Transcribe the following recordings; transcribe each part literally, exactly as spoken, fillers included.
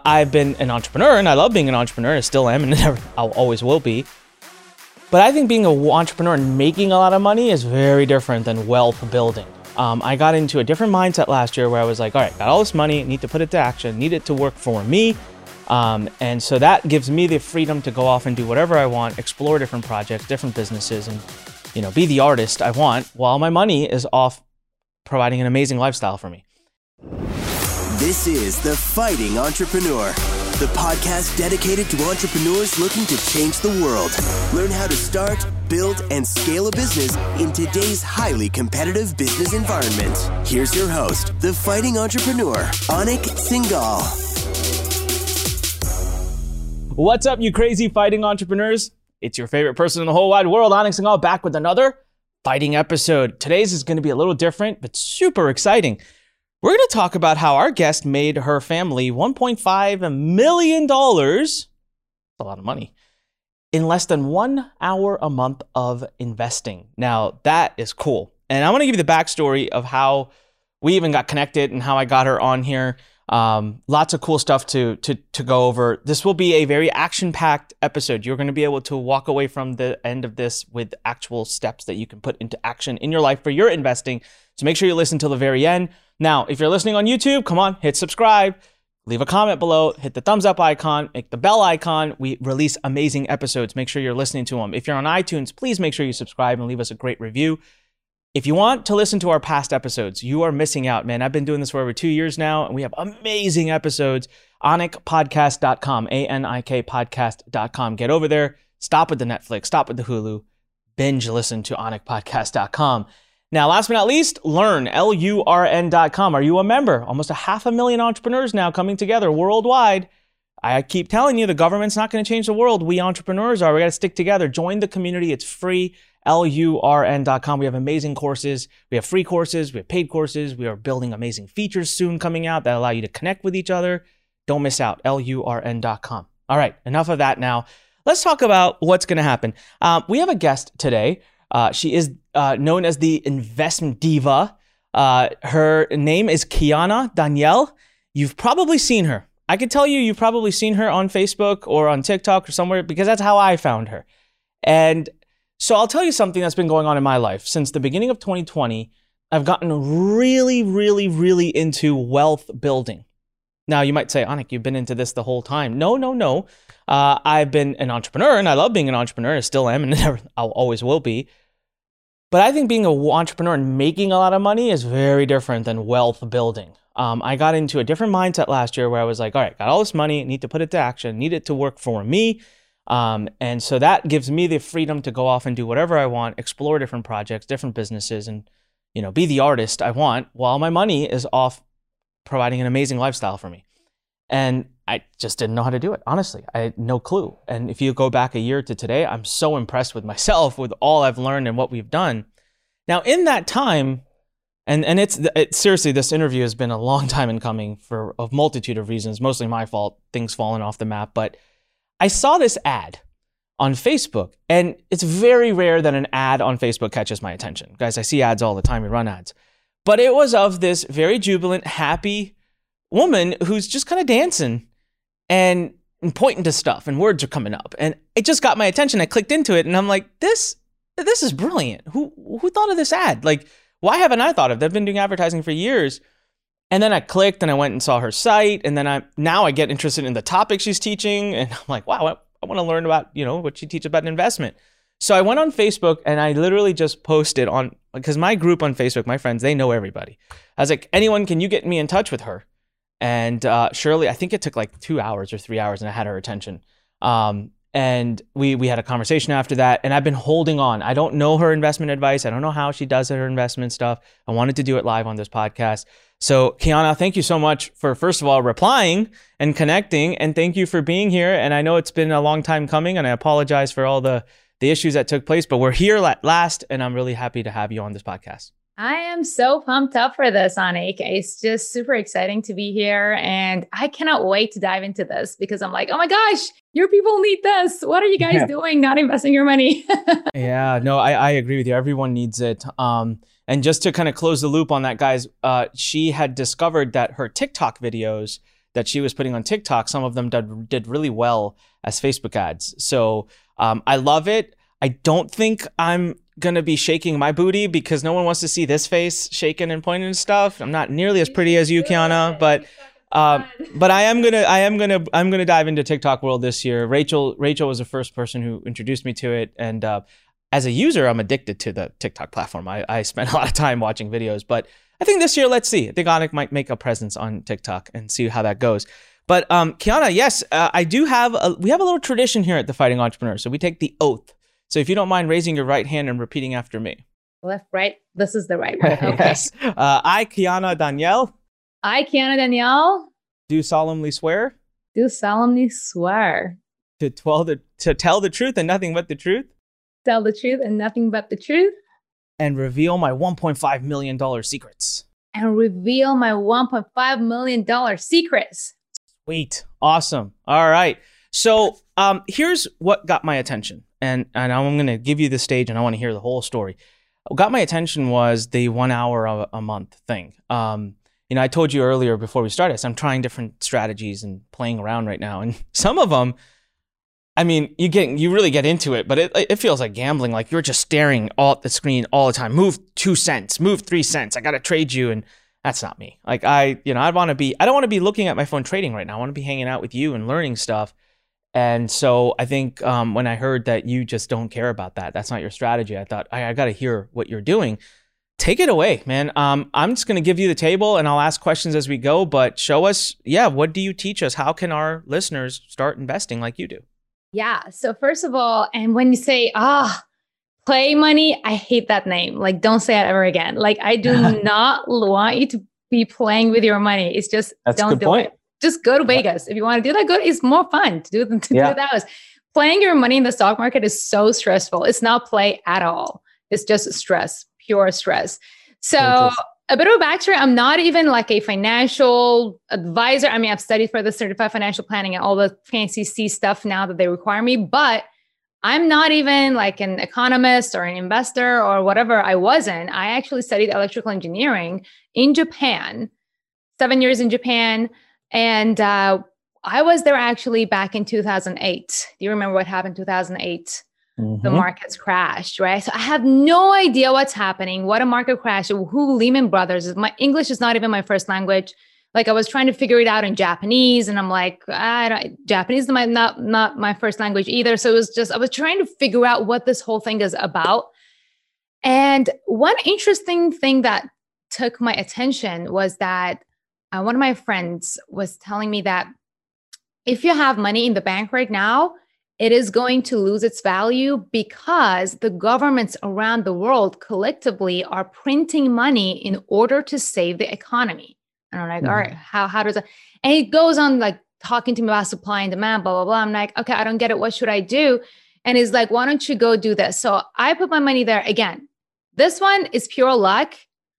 I've been an entrepreneur and I love being an entrepreneur. I still am and never, I'll always will be. But I think being an entrepreneur and making a lot of money is very different than wealth building. Um, I got into a different mindset last year where I was like, all right, got all this money, need to put it to action, need it to work for me. Um, and so that gives me the freedom to go off and do whatever I want, explore different projects, different businesses, and, you know, be the artist I want while my money is off providing an amazing lifestyle for me. This is The Fighting Entrepreneur, the podcast dedicated to entrepreneurs looking to change the world. Learn how to start, build, and scale a business in today's highly competitive business environment. Here's your host, The Fighting Entrepreneur, Anik Singhal. What's up, you crazy fighting entrepreneurs? It's your favorite person in the whole wide world, Anik Singhal, back with another fighting episode. Today's is going to be a little different, but super exciting. We're going to talk about how our guest made her family one point five million dollars, that's a lot of money, in less than one hour a month of investing. Now, that is cool. And I want to give you the backstory of how we even got connected and how I got her on here. Um, lots of cool stuff to, to, to go over. This will be a very action-packed episode. You're going to be able to walk away from the end of this with actual steps that you can put into action in your life for your investing. So make sure you listen till the very end. Now, if you're listening on YouTube, come on, hit subscribe, leave a comment below, hit the thumbs up icon, make the bell icon. We release amazing episodes. Make sure you're listening to them. If you're on iTunes, please make sure you subscribe and leave us a great review. If you want to listen to our past episodes, you are missing out, man. I've been doing this for over two years now, and we have amazing episodes. anik podcast dot com, A N I K podcast dot com. Get over there, stop with the Netflix, stop with the Hulu, binge listen to anik podcast dot com. Now, last but not least, learn, L U R N dot com. Are you a member? Almost a half a million entrepreneurs now coming together worldwide. I keep telling you, the government's not going to change the world. We entrepreneurs are. We got to stick together. Join the community. It's free, L U R N dot com. We have amazing courses. We have free courses. We have paid courses. We are building amazing features soon coming out that allow you to connect with each other. Don't miss out, L U R N dot com. All right, enough of that now. Let's talk about what's going to happen. Um, we have a guest today. Uh, she is uh, known as the investment diva. Uh, her name is Kiana Danielle. You've probably seen her. I can tell you, you've probably seen her on Facebook or on TikTok or somewhere, because that's how I found her. And so I'll tell you something that's been going on in my life. Since the beginning of twenty twenty, I've gotten really, really, really into wealth building. Now, you might say, Anik, you've been into this the whole time. No, no, no. Uh, I've been an entrepreneur, and I love being an entrepreneur. I still am, and never, I'll always will be. But I think being an entrepreneur and making a lot of money is very different than wealth building. Um, I got into a different mindset last year where I was like, all right, got all this money, need to put it to action, need it to work for me. Um, and so that gives me the freedom to go off and do whatever I want, explore different projects, different businesses, and, you know, be the artist I want while my money is off providing an amazing lifestyle for me. And I just didn't know how to do it. Honestly, I had no clue. And if you go back a year to today, I'm so impressed with myself, with all I've learned and what we've done. Now, in that time, and, and it's it, seriously, this interview has been a long time in coming for a multitude of reasons, mostly my fault, things falling off the map. But I saw this ad on Facebook, and it's very rare that an ad on Facebook catches my attention. Guys, I see ads all the time. We run ads. But it was of this very jubilant, happy woman who's just kind of dancing and, and pointing to stuff, and words are coming up. And it just got my attention. I clicked into it, and I'm like, this, this is brilliant. Who, who thought of this ad? Like, why haven't I thought of it? I've been doing advertising for years. And then I clicked and I went and saw her site. And then I, now I get interested in the topic she's teaching. And I'm like, wow, I, I want to learn about, you know, what she teaches about investment. So I went on Facebook and I literally just posted on, because my group on Facebook, my friends, they know everybody. I was like, anyone, can you get me in touch with her? And uh, Shirley, I think it took like two hours or three hours and I had her attention. Um, and we we had a conversation after that, and I've been holding on. I don't know her investment advice. I don't know how she does her investment stuff. I wanted to do it live on this podcast. So Kiana, thank you so much for, first of all, replying and connecting, and thank you for being here. And I know it's been a long time coming, and I apologize for all the, the issues that took place, but we're here at last, and I'm really happy to have you on this podcast. I am so pumped up for this, Anik. It's just super exciting to be here. And I cannot wait to dive into this because I'm like, oh my gosh, your people need this. What are you guys yeah. doing? Not investing your money. yeah, no, I, I agree with you. Everyone needs it. Um, and just to kind of close the loop on that, guys, uh, she had discovered that her TikTok videos that she was putting on TikTok, some of them did, did really well as Facebook ads. So um, I love it. I don't think I'm going to be shaking my booty because no one wants to see this face shaking and pointing and stuff. I'm not nearly as pretty as you, Kiana, but um, but I am gonna I am gonna I'm gonna dive into TikTok world this year. Rachel Rachel was the first person who introduced me to it, and uh, as a user, I'm addicted to the TikTok platform. I, I spend a lot of time watching videos, but I think this year, let's see. I think Anik might make a presence on TikTok and see how that goes. But um, Kiana, yes, uh, I do have a, we have a little tradition here at the Fighting Entrepreneur. So we take the oath. So if you don't mind raising your right hand and repeating after me. Left, right. This is the right way. Okay. Yes. Uh, I, Kiana Danielle. I, Kiana Danielle. Do solemnly swear. Do solemnly swear. To tell the to tell the truth and nothing but the truth. Tell the truth and nothing but the truth. And reveal my one point five million dollars secrets. And reveal my one point five million dollars secrets. Sweet. Awesome. All right. So um, here's what got my attention. And, and I'm going to give you the stage and I want to hear the whole story. What got my attention was the one hour a, a month thing. Um, you know, I told you earlier before we started, so I'm trying different strategies and playing around right now. And some of them, I mean, you get you really get into it, but it it feels like gambling. Like you're just staring all at the screen all the time. Move two cents, move three cents. I got to trade you. And that's not me. Like I, you know, I want to be, I don't want to be looking at my phone trading right now. I want to be hanging out with you and learning stuff. And so I think um, when I heard that you just don't care about that, that's not your strategy, I thought, I, I got to hear what you're doing. Take it away, man. Um, I'm just going to give you the table and I'll ask questions as we go, but show us, yeah, what do you teach us? How can our listeners start investing like you do? Yeah. So first of all, and when you say, ah, oh, play money, I hate that name. Like, don't say it ever again. Like, I do not want you to be playing with your money. It's just, That's don't a good do point. it. Just go to Vegas. If you want to do that, good. It's more fun to do than to Yeah. do that. Playing your money in the stock market is so stressful. It's not play at all. It's just stress, pure stress. So a bit of a backstory. I'm not even like a financial advisor. I mean, I've studied for the certified financial planning and all the fancy C stuff now that they require me, but I'm not even like an economist or an investor or whatever. I wasn't. I actually studied electrical engineering in Japan, seven years in Japan. And uh, I was there actually back in two thousand eight. Do you remember what happened in two thousand eight? Mm-hmm. The markets crashed, right? So I have no idea what's happening, what a market crash, who Lehman Brothers is. My English is not even my first language. Like I was trying to figure it out in Japanese, and I'm like, I don't, Japanese is my, not not my first language either. So it was just I was trying to figure out what this whole thing is about. And one interesting thing that took my attention was that uh, one of my friends was telling me that if you have money in the bank right now, it is going to lose its value because the governments around the world collectively are printing money in order to save the economy. And I'm like, mm-hmm. all right, how, how does that? And it goes on like talking to me about supply and demand, blah, blah, blah. I'm like, okay, I don't get it. What should I do? And he's like, why don't you go do this? So I put my money there. Again, this one is pure luck.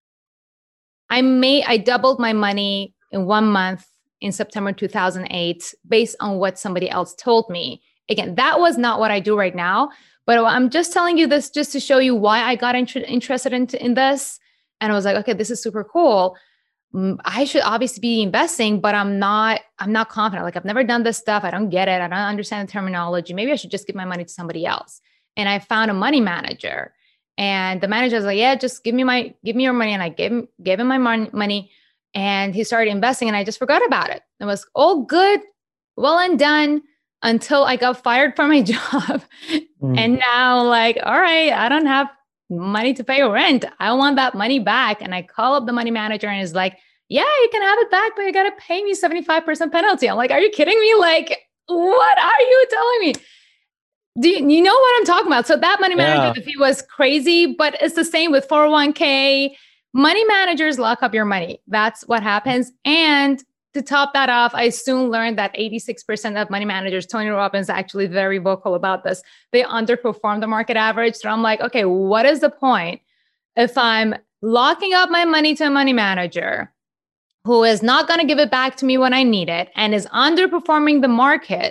I made, I doubled my money in one month in September two thousand eight based on what somebody else told me. Again, that was not what I do right now, but I'm just telling you this just to show you why I got inter- interested in, in this. And I was like, okay, this is super cool. I should obviously be investing, but I'm not, I'm not confident. Like I've never done this stuff. I don't get it. I don't understand the terminology. Maybe I should just give my money to somebody else. And I found a money manager, and the manager was like, yeah, just give me my, give me your money. And I gave him, gave him my mon- money and he started investing, and I just forgot about it. It was all good, well and done, until I got fired from my job. Mm. And now like, all right, I don't have money to pay rent. I want that money back. And I call up the money manager and is like, yeah, you can have it back, but you got to pay me seventy-five percent penalty. I'm like, are you kidding me? Like, what are you telling me? Do you, you know what I'm talking about? So that money manager, yeah. the fee was crazy, but it's the same with four oh one k. Money managers lock up your money. That's what happens. And to top that off, I soon learned that eighty-six percent of money managers, Tony Robbins is actually very vocal about this, they underperform the market average. So I'm like, okay, what is the point if I'm locking up my money to a money manager who is not going to give it back to me when I need it and is underperforming the market?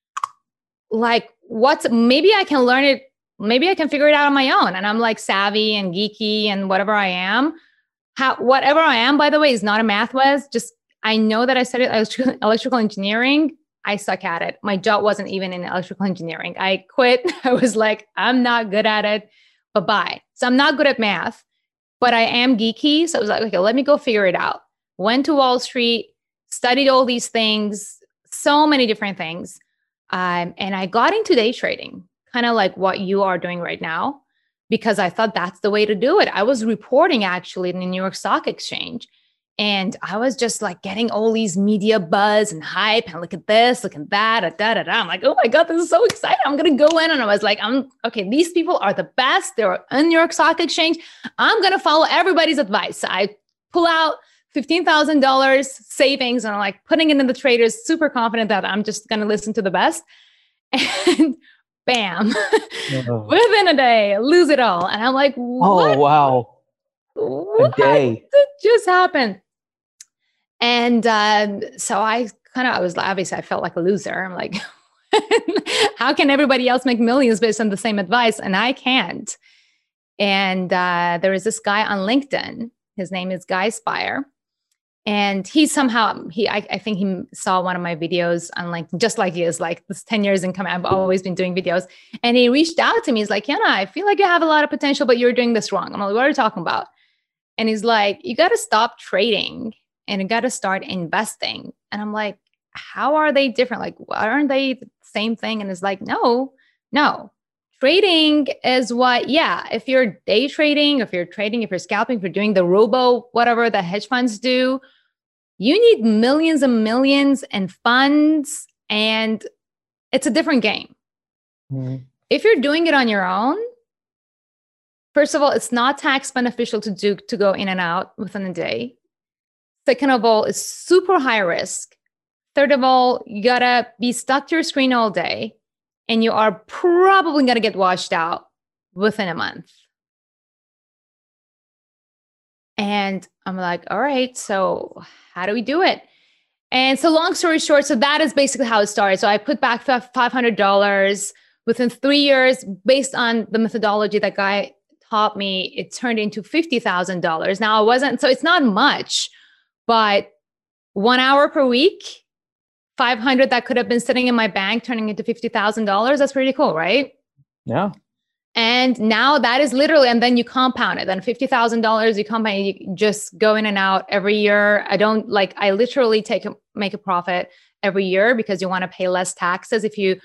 Like, what's, maybe I can learn it, maybe I can figure it out on my own. And I'm like savvy and geeky and whatever I am. How, whatever I am, by the way, is not a math whiz. Just I know that I studied electrical, electrical engineering. I suck at it. My job wasn't even in electrical engineering. I quit. I was like, I'm not good at it. Bye-bye. So I'm not good at math, but I am geeky. So I was like, okay, let me go figure it out. Went to Wall Street, studied all these things, so many different things. Um, and I got into day trading, kind of like what you are doing right now, because I thought that's the way to do it. I was reporting actually in the New York Stock Exchange. And I was just like getting all these media buzz and hype and look at this, look at that, da, da, da, da. I'm like, oh my God, this is so exciting. I'm going to go in. And I was like, I'm okay. These people are the best. They're in New York Stock Exchange. I'm going to follow everybody's advice. I pull out fifteen thousand dollars savings and I'm like putting it in the traders, super confident that I'm just going to listen to the best. And bam, oh. Within a day, lose it all. And I'm like, what? Oh, wow. What a day. did just happen? And um, so I kind of, I was obviously, I felt like a loser. I'm like, how can everybody else make millions based on the same advice? And I can't. And uh, there is this guy on LinkedIn. His name is Guy Spire. And he somehow, he, I, I think he saw one of my videos on LinkedIn, just like he is like this ten years in coming. I've always been doing videos. And he reached out to me. He's like, Yana, I feel like you have a lot of potential, but you're doing this wrong. I'm like, what are you talking about? And he's like, you got to stop trading and you got to start investing. And I'm like, how are they different? Like, aren't they the same thing? And it's like, no, no. Trading is what, yeah, if you're day trading, if you're trading, if you're scalping, if you're doing the robo, whatever the hedge funds do, you need millions and millions and funds, and it's a different game. Mm-hmm. If you're doing it on your own, first of all, it's not tax beneficial to do to go in and out within a day. Second of all, it's super high risk. Third of all, you gotta be stuck to your screen all day, and you are probably gonna get washed out within a month. And I'm like, all right, so how do we do it? And so long story short, so that is basically how it started. So I put back five hundred dollars within three years based on the methodology that guy taught me. It turned into fifty thousand dollars. Now I wasn't, so it's not much, but one hour per week, five hundred that could have been sitting in my bank, turning into fifty thousand dollars. That's pretty cool, right? Yeah. And now that is literally, and then you compound it. Then fifty thousand dollars, you compound, you just go in and out every year. I don't like, I literally take a, make a profit every year because you want to pay less taxes. If you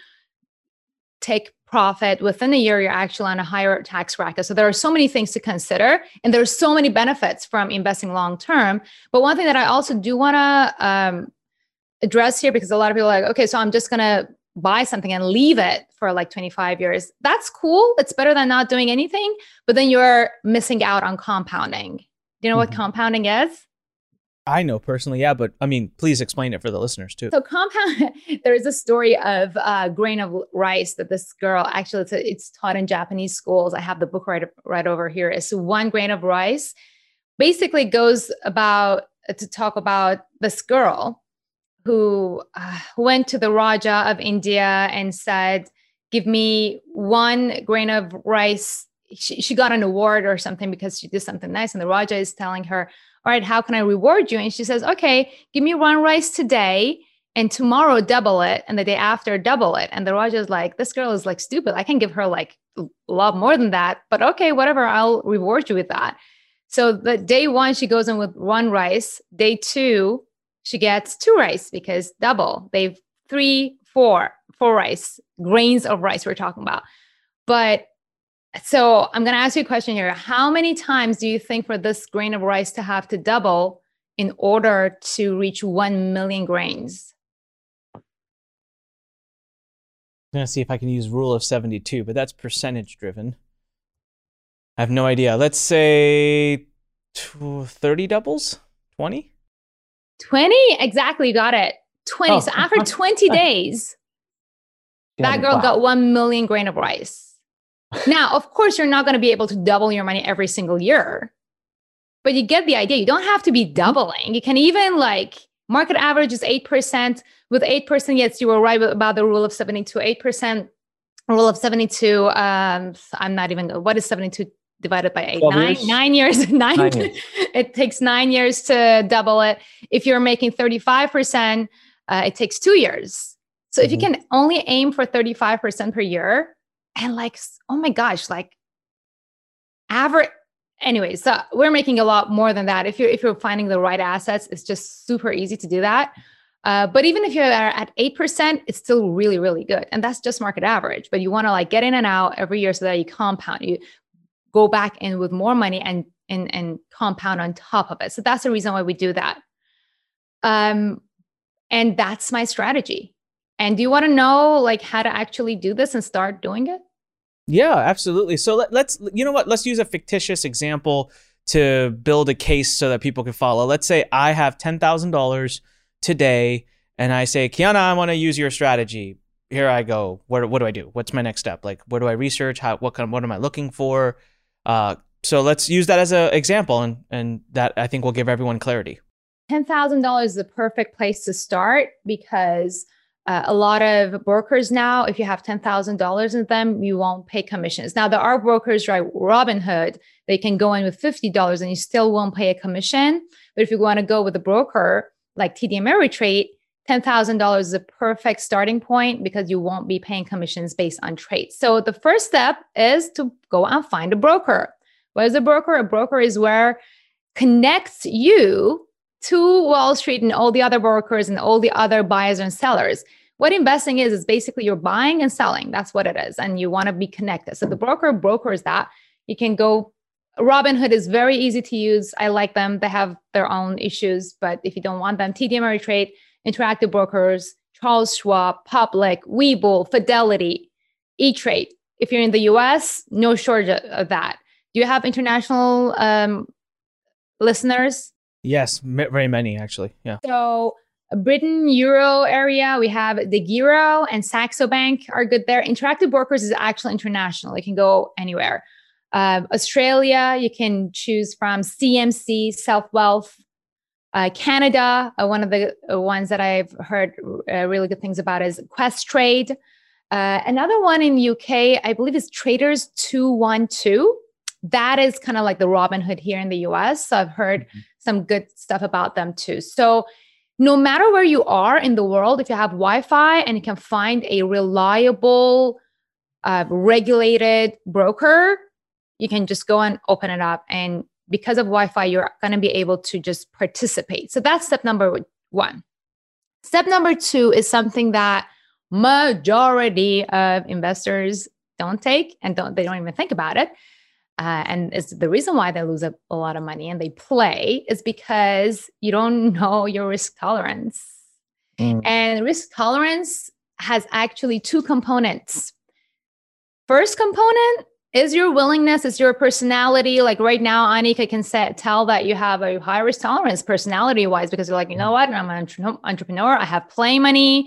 take profit within a year, you're actually on a higher tax bracket. So there are so many things to consider, and there's so many benefits from investing long-term. But one thing that I also do want to um, address here, because a lot of people are like, okay, so I'm just going to buy something and leave it for like twenty-five years. That's cool. It's better than not doing anything, but then you're missing out on compounding. Do you know mm-hmm. what compounding is? I know personally, yeah, but I mean, please explain it for the listeners too. So compound, there is a story of a grain of rice that this girl, actually it's, a, it's taught in Japanese schools. I have the book right, right over here. It's one grain of rice. Basically goes about to talk about this girl who uh, went to the Raja of India and said, give me one grain of rice. She, she got an award or something because she did something nice. And the Raja is telling her, all right, how can I reward you? And she says, okay, give me one rice today and tomorrow double it. And the day after double it. And the Raja is like, this girl is like stupid. I can give her like a lot more than that, but okay, whatever, I'll reward you with that. So the day one, she goes in with one rice. Day two, she gets two rice because double. They've three, four, four rice, grains of rice we're talking about. But so I'm going to ask you a question here. How many times do you think for this grain of rice to have to double in order to reach one million grains? I'm going to see if I can use rule of seventy-two, but that's percentage driven. I have no idea. Let's say thirty doubles, twenty? twenty? Exactly. You got it. twenty. Oh. So after twenty days, yeah, that girl wow. got one million grain of rice. Now, of course, you're not going to be able to double your money every single year, but you get the idea. You don't have to be doubling. You can even like market average is eight percent. With eight percent, yes, you were right about the rule of seventy-two, eight percent rule of seventy-two. Um, I'm not even, what is seventy-two divided by eight, twelve nine, years? nine years, nine, Nine years. it takes nine years to double it. If you're making thirty-five percent, uh, it takes two years. So if you Mhm. can only aim for thirty-five percent per year and like, oh my gosh, like average, anyway, so we're making a lot more than that. If you're, if you're finding the right assets, it's just super easy to do that. Uh, but even if you're at eight percent, it's still really, really good. And that's just market average, but you want to like get in and out every year so that you compound, you go back in with more money and, and, and compound on top of it. So that's the reason why we do that. Um, and that's my strategy. And do you want to know like how to actually do this and start doing it? Yeah, absolutely. So let, let's, you know what, let's use a fictitious example to build a case so that people can follow. Let's say I have ten thousand dollars today and I say, Kiana, I want to use your strategy. Here I go. What, what do I do? What's my next step? Like, what do I research? How, what kind of, what am I looking for? Uh, so let's use that as an example, and, and that I think will give everyone clarity. ten thousand dollars is the perfect place to start because uh, a lot of brokers now, if you have ten thousand dollars in them, you won't pay commissions. Now, there are brokers, right? Robinhood, they can go in with fifty dollars and you still won't pay a commission. But if you want to go with a broker like T D Ameritrade, ten thousand dollars is a perfect starting point because you won't be paying commissions based on trades. So the first step is to go and find a broker. What is a broker? A broker is where connects you to Wall Street and all the other brokers and all the other buyers and sellers. What investing is, is basically you're buying and selling. That's what it is. And you want to be connected. So the broker brokers that. You can go, Robinhood is very easy to use. I like them. They have their own issues, but if you don't want them, T D Ameritrade, Interactive Brokers, Charles Schwab, Public, Webull, Fidelity, E-Trade. If you're in the U S, no shortage of that. Do you have international um, listeners? Yes, m- very many actually. Yeah. So Britain, Euro area, we have DEGIRO and Saxo Bank are good there. Interactive Brokers is actually international. It can go anywhere. Uh, Australia, you can choose from C M C, Self Wealth. Uh, Canada, uh, one of the uh, ones that I've heard uh, really good things about is Questrade. Uh, another one in U K, I believe is Traders two one two. That is kind of like the Robinhood here in the U S. So I've heard mm-hmm. some good stuff about them too. So no matter where you are in the world, if you have Wi-Fi and you can find a reliable, uh, regulated broker, you can just go and open it up. And because of Wi-Fi, you're going to be able to just participate. So that's step number one. Step number two is something that majority of investors don't take and don't they don't even think about it. Uh, and it's the reason why they lose a, a lot of money and they play is because you don't know your risk tolerance. Mm. And risk tolerance has actually two components. First component is your willingness, is your personality. Like right now, Anik, I can say, tell that you have a high risk tolerance personality-wise because you're like, you know what? I'm an entre- entrepreneur. I have play money.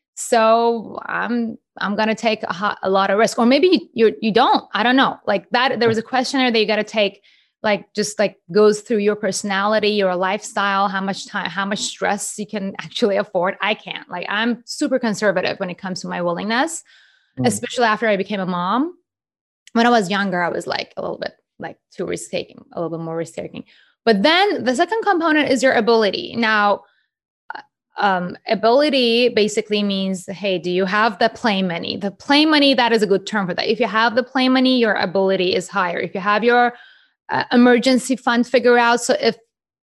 So I'm I'm gonna take a, a lot of risk, or maybe you you don't. I don't know. Like that, there was a questionnaire that you got to take, like just like goes through your personality, your lifestyle, how much time, how much stress you can actually afford. I can't. Like I'm super conservative when it comes to my willingness, mm. especially after I became a mom. When I was younger, I was like a little bit like too risk taking, a little bit more risk taking. But then the second component is your ability. Now. Um, ability basically means, hey, do you have the play money? The play money, that is a good term for that. If you have the play money, your ability is higher. If you have your uh, emergency fund figure out, so if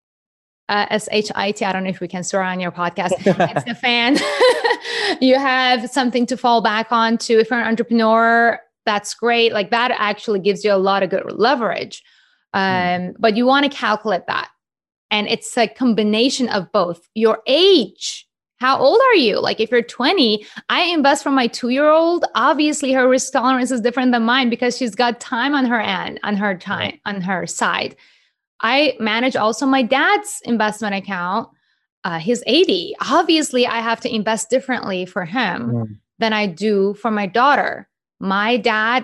uh, S H I T, I don't know if we can swear on your podcast, it's the fan. You have something to fall back on to. If you're an entrepreneur, that's great. Like that actually gives you a lot of good leverage. Um, mm. But you want to calculate that. And it's a combination of both. Your age, how old are you? Like if you're twenty, I invest from my two-year-old. Obviously, her risk tolerance is different than mine because she's got time on her end, on her time, on her side. I manage also my dad's investment account. Uh, he's eighty. Obviously, I have to invest differently for him mm. than I do for my daughter. My dad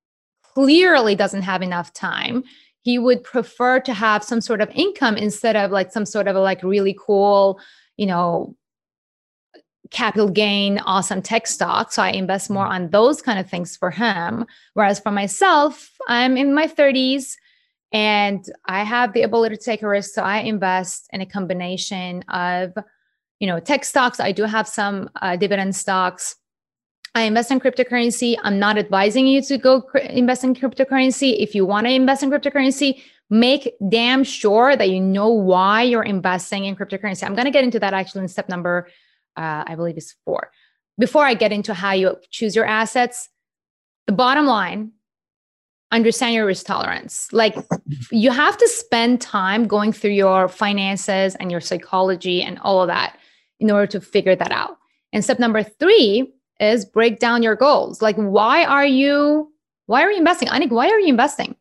clearly doesn't have enough time. He would prefer to have some sort of income instead of like some sort of a, like really cool, you know, capital gain, awesome tech stocks. So I invest more on those kind of things for him. Whereas for myself, I'm in my thirties and I have the ability to take a risk. So I invest in a combination of, you know, tech stocks. I do have some uh, dividend stocks. I invest in cryptocurrency. I'm not advising you to go cr- invest in cryptocurrency. If you want to invest in cryptocurrency, make damn sure that you know why you're investing in cryptocurrency. I'm going to get into that actually in step number, uh, I believe is four. Before I get into how you choose your assets, the bottom line, understand your risk tolerance. Like you have to spend time going through your finances and your psychology and all of that in order to figure that out. And step number three is break down your goals. Like, why are you, why are you investing? Anik, why are you investing?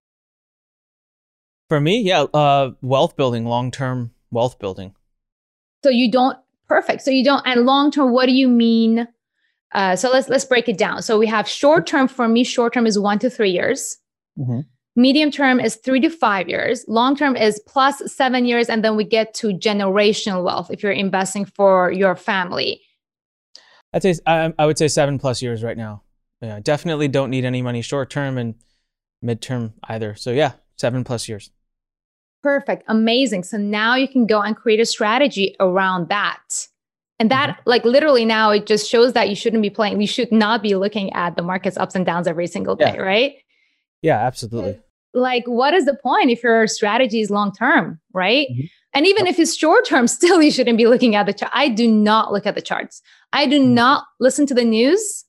For me, yeah, uh, wealth building, long-term wealth building. So you don't, perfect. So you don't, and long-term, what do you mean? Uh, so let's let's break it down. So we have short-term. For me, short-term is one to three years. Mm-hmm. Medium-term is three to five years. Long-term is plus seven years, and then we get to generational wealth if you're investing for your family. I'd say I, I would say seven plus years right now. Yeah, definitely don't need any money short-term and mid-term either. So yeah, seven plus years. Perfect. Amazing. So now you can go and create a strategy around that. And that, mm-hmm. like literally now, it just shows that you shouldn't be playing. We should not be looking at the market's ups and downs every single day, yeah. right? Yeah, absolutely. Like, what is the point if your strategy is long-term, right? Mm-hmm. And even yep. if it's short-term, still you shouldn't be looking at the chart. I do not look at the charts. I do mm-hmm. not listen to the news.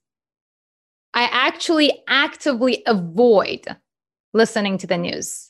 I actually actively avoid listening to the news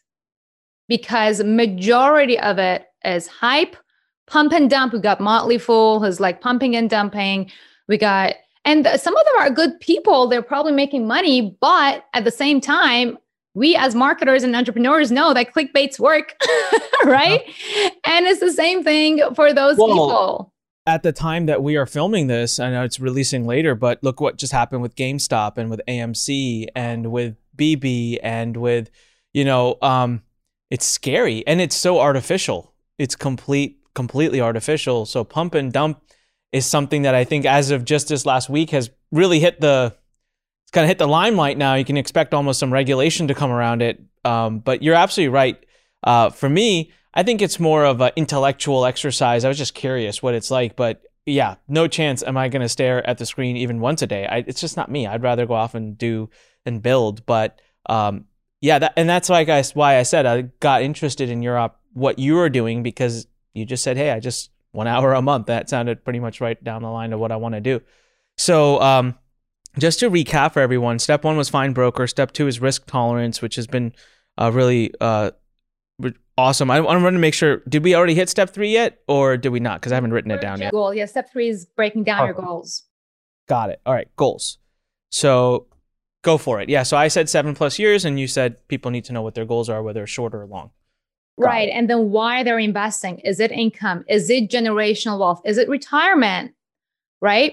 because majority of it is hype, pump and dump. We got Motley Fool who's like pumping and dumping. We got, and some of them are good people. They're probably making money, but at the same time, we as marketers and entrepreneurs know that clickbaits work, right? Uh-huh. And it's the same thing for those well, people. At the time that we are filming this, I know it's releasing later, but look what just happened with GameStop and with A M C and with B B and with, you know, um, it's scary and it's so artificial. It's complete, completely artificial. So pump and dump is something that I think as of just this last week has really hit the, it's kind of hit the limelight now. You can expect almost some regulation to come around it. Um, but you're absolutely right. Uh, for me, I think it's more of an intellectual exercise. I was just curious what it's like, but yeah, no chance am I going to stare at the screen even once a day. I, it's just not me. I'd rather go off and do and build. But um, yeah, that, and that's like I, why I said I got interested in Europe, what you were doing, because you just said, hey, I just one hour a month. That sounded pretty much right down the line of what I want to do. So um, just to recap for everyone, step one was find broker. Step two is risk tolerance, which has been uh, really uh, awesome. I, I wanted to make sure, did we already hit step three yet, or did we not? Because I haven't written it down yet. Goal. Yeah, step three is breaking down okay. your goals. Got it. All right, goals. So go for it. Yeah, so I said seven plus years, and you said people need to know what their goals are, whether short or long. Got right, it. And then why they're investing. Is it income? Is it generational wealth? Is it retirement? Right?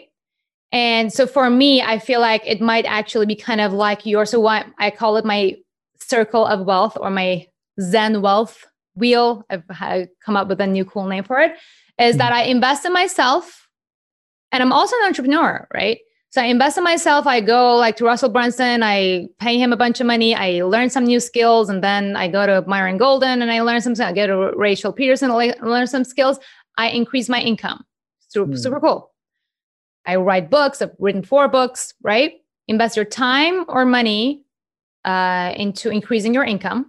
And so for me, I feel like it might actually be kind of like yours. So what I call it my circle of wealth or my Zen wealth wheel. I've, I've come up with a new cool name for it. Is mm-hmm. that I invest in myself, and I'm also an entrepreneur, right? So I invest in myself. I go like to Russell Brunson. I pay him a bunch of money. I learn some new skills, and then I go to Myron Golden and I learn some. I go to Rachel Peterson and I learn some skills. I increase my income. Super, mm. super cool. I write books. I've written four books. Right? Invest your time or money uh, into increasing your income.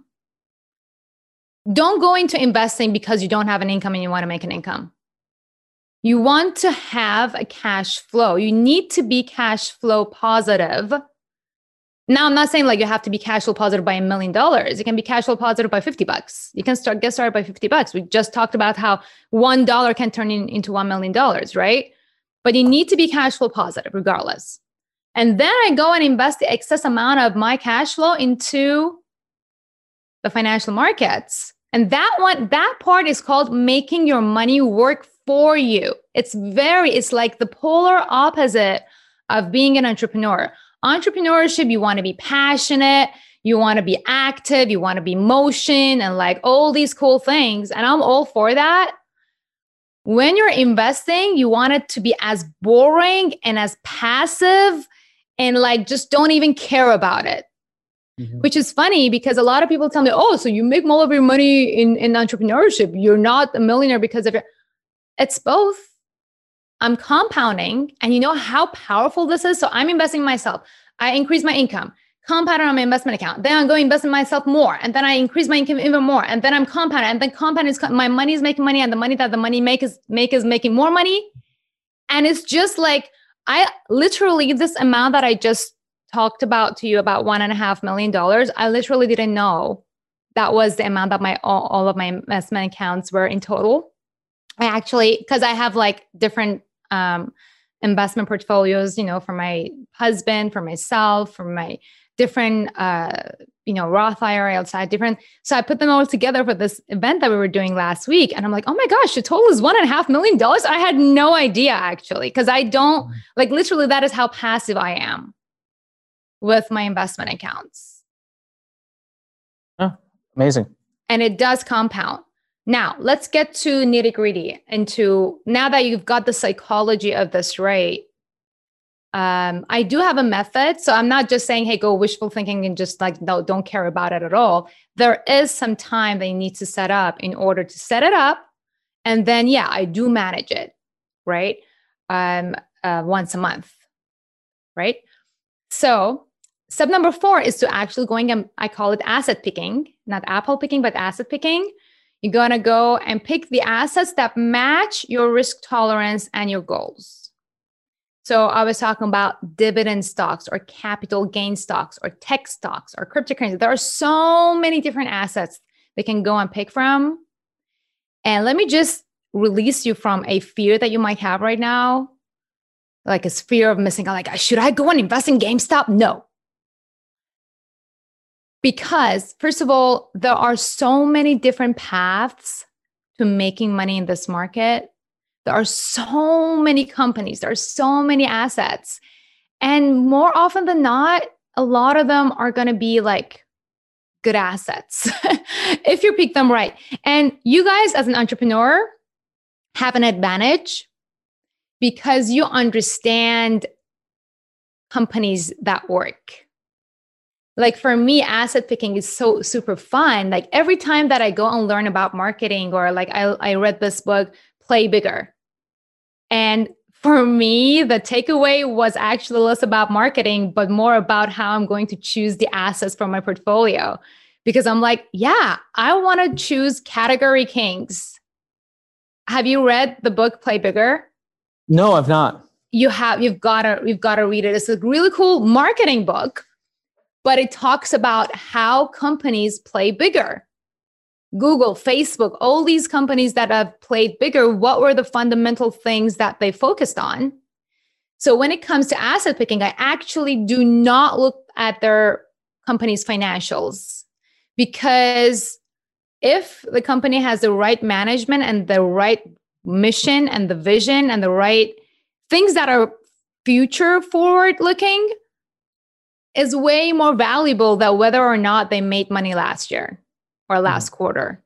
Don't go into investing because you don't have an income and you want to make an income. You want to have a cash flow. You need to be cash flow positive. Now, I'm not saying like you have to be cash flow positive by a million dollars. You can be cash flow positive by fifty bucks. You can start get started by fifty bucks. We just talked about how one dollar can turn in, into one million dollars, right? But you need to be cash flow positive regardless. And then I go and invest the excess amount of my cash flow into the financial markets. And that one, that part is called making your money work for you. It's very, it's like the polar opposite of being an entrepreneur. Entrepreneurship, you want to be passionate, you want to be active, you want to be motion and like all these cool things. And I'm all for that. when you're investing, you want it to be as boring and as passive and like just don't even care about it. Mm-hmm. Which is funny because a lot of people tell me, oh, so you make all of your money in, in entrepreneurship. You're not a millionaire because of your, it's both. I'm compounding, and you know how powerful this is? So I'm investing in myself. I increase my income, compound on my investment account. Then I'm going to invest in myself more. And then I increase my income even more. And then I'm compounding. And then compound is, my money is making money, and the money that the money make is, make is making more money. And it's just like, I literally, this amount that I just talked about to you about one and a half million dollars, I literally didn't know that was the amount that my, all, all of my investment accounts were in total. I actually, because I have like different um, investment portfolios, you know, for my husband, for myself, for my different, uh, you know, Roth I R A outside, different. So I put them all together for this event that we were doing last week. And I'm like, oh my gosh, the total is one and a half million dollars. I had no idea actually, because I don't, like literally that is how passive I am with my investment accounts. Oh, amazing. And it does compound. Now, let's get to nitty gritty into, now that you've got the psychology of this right, um, I do have a method. So I'm not just saying, hey, go wishful thinking and just like, no, don't care about it at all. There is some time that you need to set up in order to set it up. And then, yeah, I do manage it, right? Um, uh, once a month, right? So step number four is to actually going, and I call it asset picking, not apple picking, but asset picking. You're going to go and pick the assets that match your risk tolerance and your goals. So I was talking about dividend stocks or capital gain stocks or tech stocks or cryptocurrency. There are so many different assets they can go and pick from. And let me just release you from a fear that you might have right now, like a fear of missing out. Like, should I go and invest in GameStop? No. Because first of all, there are so many different paths to making money in this market. There are so many companies, there are so many assets. And more often than not, a lot of them are going to be like good assets if you pick them right. And you guys as an entrepreneur have an advantage because you understand companies that work. Like for me, asset picking is so super fun. Like every time that I go and learn about marketing, or like I, I read this book, Play Bigger. And for me, the takeaway was actually less about marketing, but more about how I'm going to choose the assets from my portfolio. Because I'm like, yeah, I want to choose category kings. Have you read the book Play Bigger? No, I've not. You have, you've got to, you've got to read it. It's a really cool marketing book. But it talks about how companies play bigger. Google, Facebook, all these companies that have played bigger, what were the fundamental things that they focused on? So when it comes to asset picking, I actually do not look at their company's financials, because if the company has the right management and the right mission and the vision and the right things that are future forward looking, is way more valuable than whether or not they made money last year or last mm. quarter.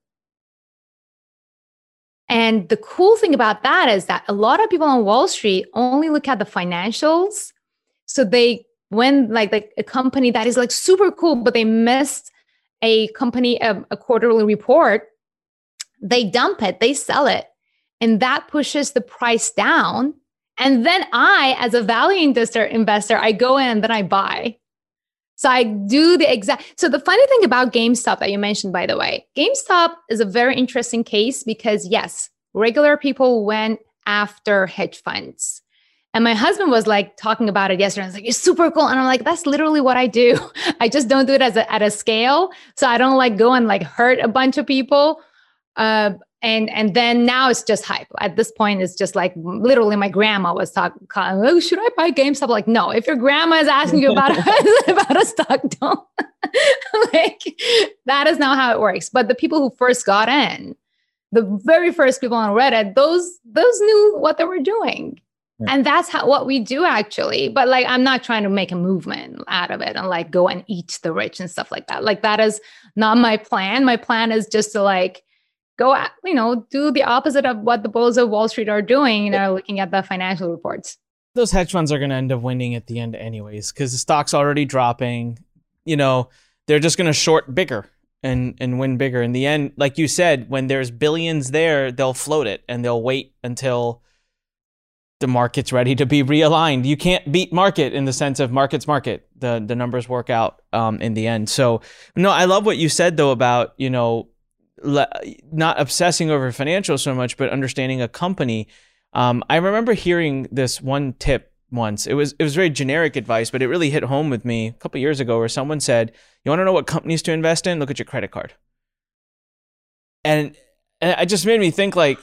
And the cool thing about that is that a lot of people on Wall Street only look at the financials. So they, when like, like a company that is like super cool, but they missed a company, a, a quarterly report, they dump it, they sell it. And that pushes the price down. And then I, as a value investor, investor, I go in and then I buy. So I do the exact, so the funny thing about GameStop that you mentioned, by the way, GameStop is a very interesting case because yes, regular people went after hedge funds. And my husband was like talking about it yesterday. I was like, it's super cool. And I'm like, that's literally what I do. I just don't do it as a, at a scale. So I don't like go and like hurt a bunch of people. Uh, And and then now it's just hype. At this point, it's just like literally my grandma was talking, oh, should I buy GameStop? Like, no, if your grandma is asking you about, about a stock, don't. Like, that is not how it works. But the people who first got in, the very first people on Reddit, those those knew what they were doing. Yeah. And that's how what we do actually. But like, I'm not trying to make a movement out of it and like go and eat the rich and stuff like that. Like, that is not my plan. My plan is just to like, go, at, you know, do the opposite of what the bulls of Wall Street are doing, you know, looking at the financial reports. Those hedge funds are going to end up winning at the end anyways, because the stock's already dropping. You know, they're just going to short bigger and, and win bigger. In the end, like you said, when there's billions there, they'll float it and they'll wait until the market's ready to be realigned. You can't beat market in the sense of market's market. The the numbers work out um, in the end. So, no, I love what you said, though, about, you know, le- not obsessing over financials so much, but understanding a company. Um, I remember hearing this one tip once. It was it was very generic advice, but it really hit home with me a couple of years ago, where someone said, "You want to know what companies to invest in? Look at your credit card." And, and it just made me think, like,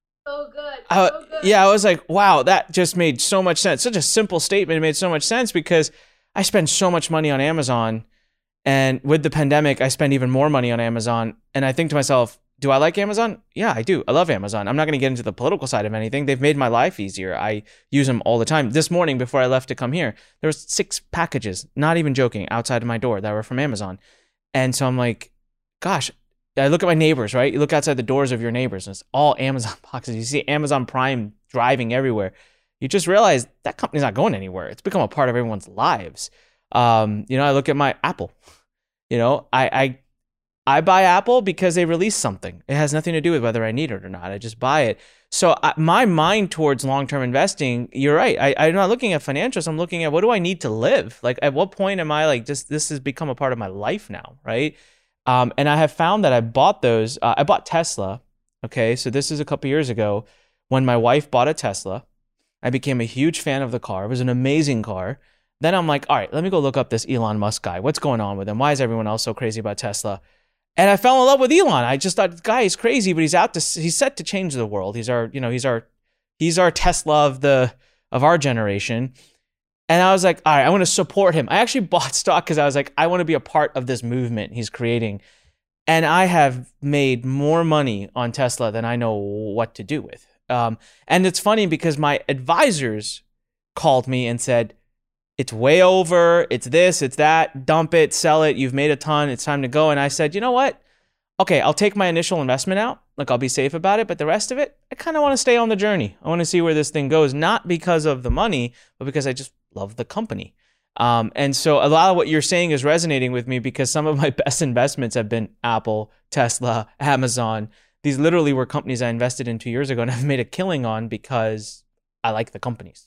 so good, so uh, good. yeah, I was like, wow, that just made so much sense. Such a simple statement. It made so much sense because I spend so much money on Amazon, and with the pandemic, I spend even more money on Amazon. And I think to myself, do I like Amazon? Yeah, I do. I love Amazon. I'm not going to get into the political side of anything. They've made my life easier. I use them all the time. This morning, before I left to come here, there was six packages, not even joking, outside of my door that were from Amazon. And so I'm like, gosh, I look at my neighbors, right? You look outside the doors of your neighbors, and it's all Amazon boxes. You see Amazon Prime driving everywhere. You just realize that company's not going anywhere. It's become a part of everyone's lives. Um, you know, I look at my Apple. You know, I, I I buy Apple because they release something. It has nothing to do with whether I need it or not. I just buy it. So I, my mind towards long-term investing, you're right. I, I'm not looking at financials. I'm looking at, what do I need to live? Like, at what point am I like, just this has become a part of my life now, right? Um, and I have found that I bought those. Uh, I bought Tesla. Okay, so this is a couple years ago when my wife bought a Tesla. I became a huge fan of the car. It was an amazing car. Then I'm like, all right, let me go look up this Elon Musk guy. What's going on with him? Why is everyone else so crazy about Tesla? And I fell in love with Elon. I just thought, the guy is crazy, but he's out to he's set to change the world. He's our, you know, he's our he's our Tesla of the of our generation. And I was like, all right, I want to support him. I actually bought stock because I was like, I want to be a part of this movement he's creating. And I have made more money on Tesla than I know what to do with. Um, and it's funny because my advisors called me and said, it's way over, it's this, it's that, dump it, sell it, you've made a ton, it's time to go. And I said, you know what? Okay, I'll take my initial investment out, like I'll be safe about it, but the rest of it, I kind of want to stay on the journey. I want to see where this thing goes, not because of the money, but because I just love the company. Um, and so a lot of what you're saying is resonating with me because some of my best investments have been Apple, Tesla, Amazon. These literally were companies I invested in two years ago and I've made a killing on because I like the companies.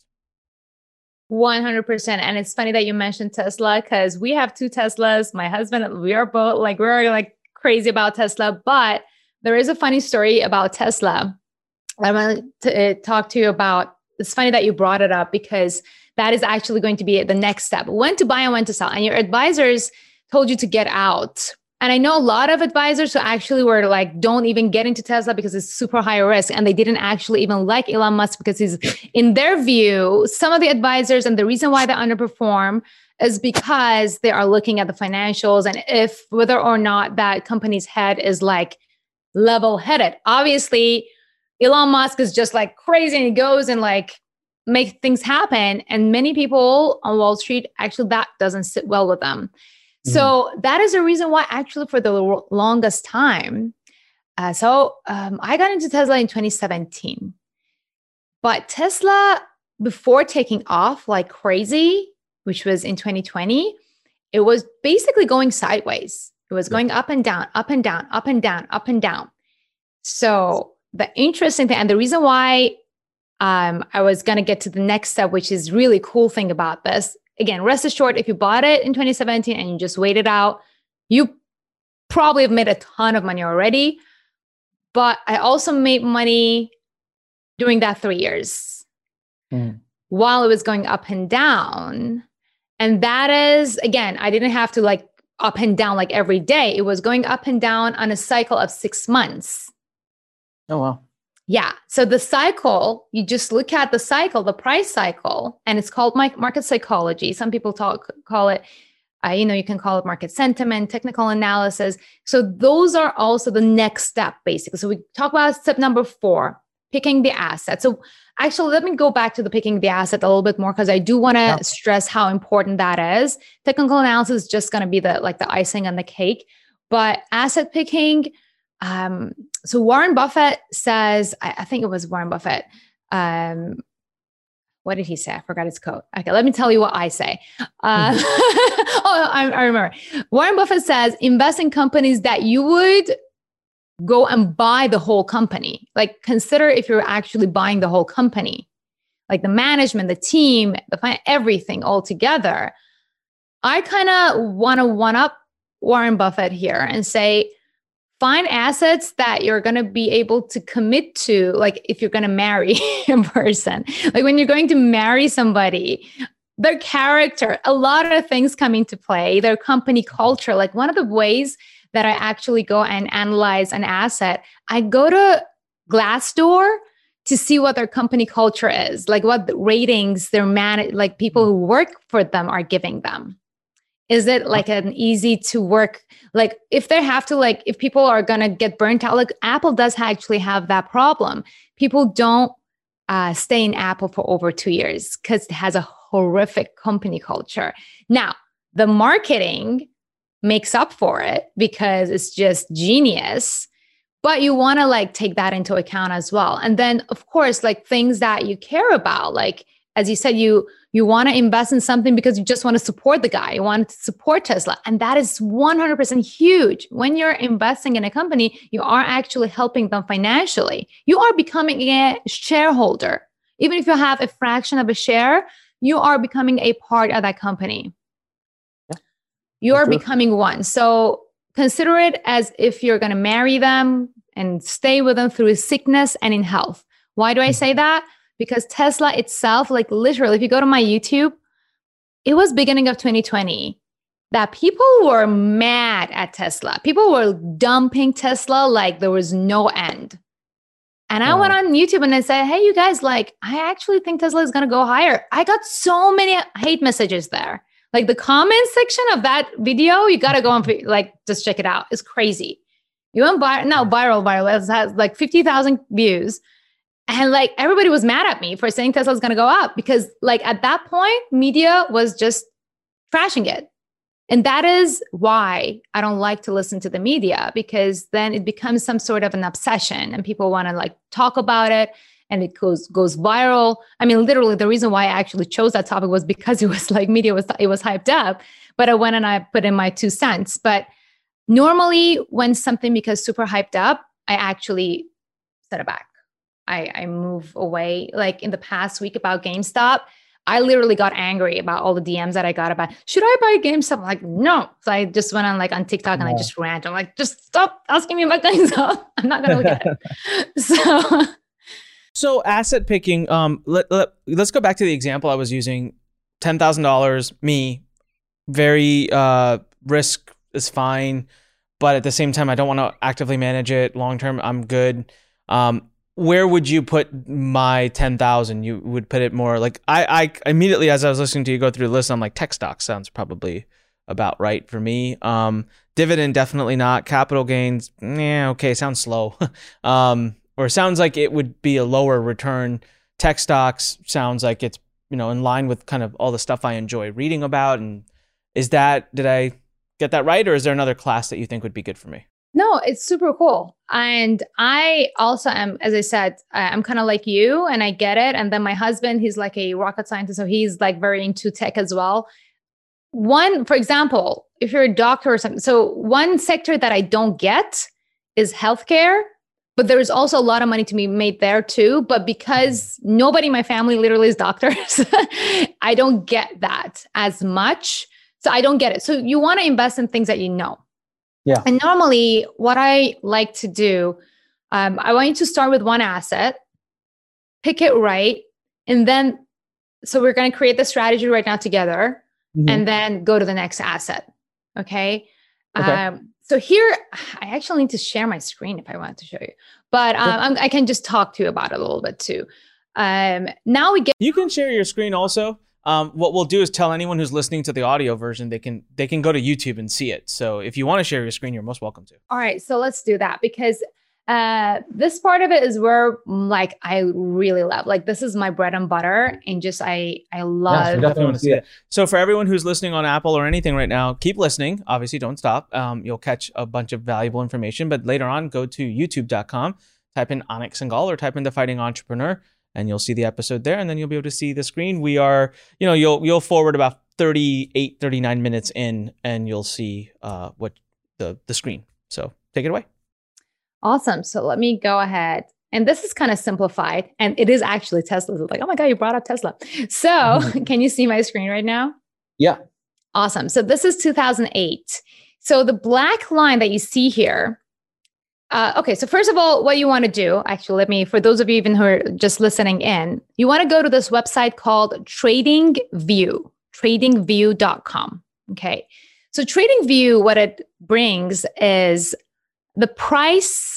one hundred percent. And it's funny that you mentioned Tesla because we have two Teslas. My husband, we are both like, we're like crazy about Tesla. But there is a funny story about Tesla. I want to uh, talk to you about. It's funny that you brought it up because that is actually going to be the next step. When to buy and when to sell. And your advisors told you to get out. And I know a lot of advisors who actually were like, don't even get into Tesla because it's super high risk. And they didn't actually even like Elon Musk because he's, in their view, some of the advisors, and the reason why they underperform is because they are looking at the financials and if whether or not that company's head is like level headed. Obviously, Elon Musk is just like crazy and he goes and like make things happen. And many people on Wall Street, actually that doesn't sit well with them. So that is the reason why actually for the longest time. Uh, so um, I got into Tesla in twenty seventeen. But Tesla, before taking off like crazy, which was in twenty twenty, it was basically going sideways. It was going up and down, up and down, up and down, up and down. So the interesting thing, and the reason why um, I was going to get to the next step, which is really cool thing about this. Again, rest assured, if you bought it in twenty seventeen and you just waited out, you probably have made a ton of money already. But I also made money during that three years mm. while it was going up and down. And that is, again, I didn't have to like up and down like every day. It was going up and down on a cycle of six months. Oh, wow. Yeah. So the cycle, you just look at the cycle, the price cycle, and it's called market psychology. Some people talk, call it, uh, you know, you can call it market sentiment, technical analysis. So those are also the next step, basically. So we talk about step number four, picking the asset. So actually, let me go back to the picking the asset a little bit more, because I do want to yeah. stress how important that is. Technical analysis is just going to be the like the icing on the cake. But asset picking, um, so Warren Buffett says, I, I think it was Warren Buffett. Um, what did he say? I forgot his quote. Okay, let me tell you what I say. Uh, oh, I, I remember. Warren Buffett says, invest in companies that you would go and buy the whole company. Like, consider if you're actually buying the whole company, like the management, the team, the everything all together. I kind of want to one up Warren Buffett here and say, find assets that you're going to be able to commit to, like if you're going to marry a person. Like when you're going to marry somebody, their character, a lot of things come into play, their company culture. Like one of the ways that I actually go and analyze an asset, I go to Glassdoor to see what their company culture is, like what the ratings their man, like people who work for them are giving them. Is it like an easy to work? Like if they have to, like if people are going to get burnt out, like Apple does actually have that problem. People don't uh, stay in Apple for over two years because it has a horrific company culture. Now, the marketing makes up for it because it's just genius, but you want to like take that into account as well. And then of course, like things that you care about, like as you said, you you want to invest in something because you just want to support the guy. You want to support Tesla. And that is one hundred percent huge. When you're investing in a company, you are actually helping them financially. You are becoming a shareholder. Even if you have a fraction of a share, you are becoming a part of that company. Yeah, you are true. Becoming one. So consider it as if you're going to marry them and stay with them through sickness and in health. Why do I say that? Because Tesla itself, like literally, if you go to my YouTube, it was beginning of twenty twenty that people were mad at Tesla. People were dumping Tesla like there was no end. And I wow. went on YouTube and I said, hey, you guys, like, I actually think Tesla is going to go higher. I got so many hate messages there. Like the comment section of that video, you got to go and like, just check it out. It's crazy. You went viral, now viral, viral. It has like fifty thousand views. And like everybody was mad at me for saying Tesla was going to go up because like at that point, media was just trashing it. And that is why I don't like to listen to the media, because then it becomes some sort of an obsession and people want to like talk about it and it goes goes viral. I mean, literally the reason why I actually chose that topic was because it was like media was, it was hyped up, but I went and I put in my two cents. But normally when something becomes super hyped up, I actually set it back. I, I move away. Like in the past week about GameStop, I literally got angry about all the D Ms that I got about, should I buy GameStop? I'm like, no. So I just went on like on TikTok and yeah. I just rant. I'm like, just stop asking me about GameStop. I'm not going to look at it. So, so asset picking, um, let, let, let's go back to the example I was using. ten thousand dollars, me, very uh, risk is fine. But at the same time, I don't want to actively manage it. Long-term, I'm good. Um, Where would you put my ten thousand? You would put it more like I, I immediately, as I was listening to you go through the list, I'm like tech stock sounds probably about right for me. Um, dividend, definitely not. Capital gains, yeah, okay, sounds slow. um, or sounds like it would be a lower return. Tech stocks sounds like it's, you know, in line with kind of all the stuff I enjoy reading about. And is that, did I get that right? Or is there another class that you think would be good for me? No, it's super cool. And I also am, as I said, I'm kind of like you and I get it. And then my husband, he's like a rocket scientist. So he's like very into tech as well. One, for example, if you're a doctor or something. So one sector that I don't get is healthcare, but there's also a lot of money to be made there too. But because nobody in my family literally is doctors, I don't get that as much. So I don't get it. So you want to invest in things that you know. Yeah. And normally what I like to do, um, I want you to start with one asset, pick it right. And then, so we're going to create the strategy right now together mm-hmm. and then go to the next asset. Okay. okay. Um, so here, I actually need to share my screen if I want to show you, but um, I can just talk to you about it a little bit too. Um, now we get- You can share your screen also. Um, what we'll do is tell anyone who's listening to the audio version, they can they can go to YouTube and see it. So if you want to share your screen, you're most welcome to. All right, so let's do that because Uh, this part of it is where like I really love. Like this is my bread and butter, and just I I love. Yes, we definitely want to see it. So for everyone who's listening on Apple or anything right now, keep listening. Obviously, don't stop. Um, you'll catch a bunch of valuable information. But later on, go to youtube dot com, type in Anik Singhal or type in The Fighting Entrepreneur, and you'll see the episode there. And then you'll be able to see the screen. We are, you know, you'll you'll forward about thirty-eight, thirty-nine minutes in, and you'll see uh, what the the screen. So take it away. Awesome. So let me go ahead. And this is kind of simplified. And it is actually Tesla. It's like, oh my God, you brought up Tesla. So can you see my screen right now? Yeah. Awesome. So this is two thousand eight. So the black line that you see here. Uh, okay. So first of all, what you want to do, actually, let me, for those of you even who are just listening in, you want to go to this website called TradingView, trading view dot com. Okay. So TradingView, what it brings is the price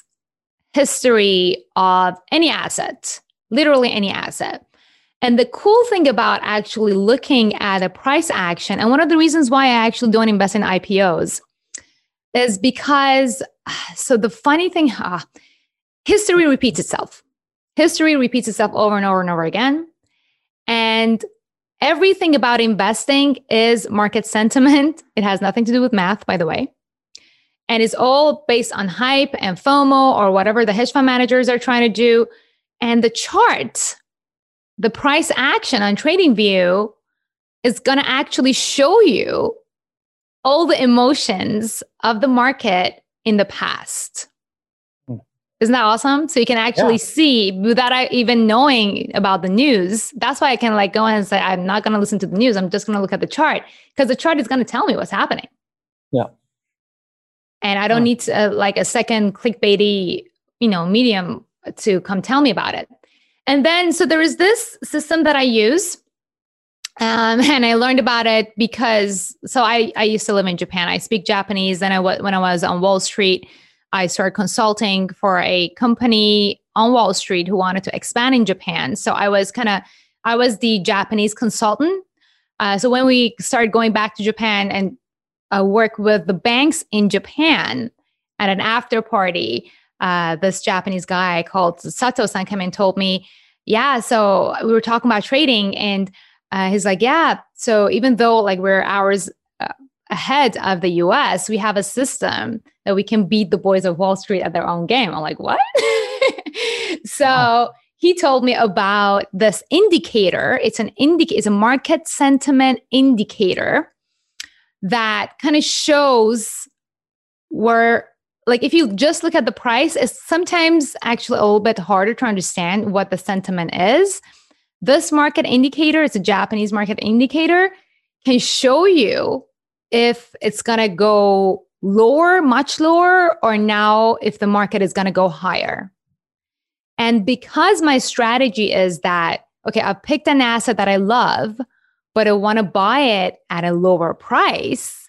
history of any asset, literally any asset. And the cool thing about actually looking at a price action, and one of the reasons why I actually don't invest in I P Os is because, so the funny thing, uh, history repeats itself. History repeats itself over and over and over again. And everything about investing is market sentiment. It has nothing to do with math, by the way. And it's all based on hype and FOMO or whatever the hedge fund managers are trying to do. And the chart, the price action on TradingView is going to actually show you all the emotions of the market in the past. Isn't that awesome? So you can actually yeah. see without even knowing about the news. That's why I can like go ahead and say, I'm not going to listen to the news. I'm just going to look at the chart because the chart is going to tell me what's happening. Yeah. And I don't need to, uh, like a second clickbaity, you know, medium to come tell me about it. And then, so there is this system that I use. Um, and I learned about it because, so I, I used to live in Japan. I speak Japanese. And I w- when I was on Wall Street, I started consulting for a company on Wall Street who wanted to expand in Japan. So I was kind of, I was the Japanese consultant. Uh, so when we started going back to Japan and Uh, work with the banks in Japan at an after party. Uh, this Japanese guy called Sato-san came and told me, yeah, so we were talking about trading and uh, he's like, yeah, so even though like we're hours uh, ahead of the U S, we have a system that we can beat the boys of Wall Street at their own game. I'm like, what? So wow. He told me about this indicator. It's an indic- it's a market sentiment indicator that kind of shows where, like, if you just look at the price, it's sometimes actually a little bit harder to understand what the sentiment is. This market indicator, it's a Japanese market indicator, can show you if it's going to go lower, much lower, or now if the market is going to go higher. And because my strategy is that, okay, I've picked an asset that I love, but I want to buy it at a lower price,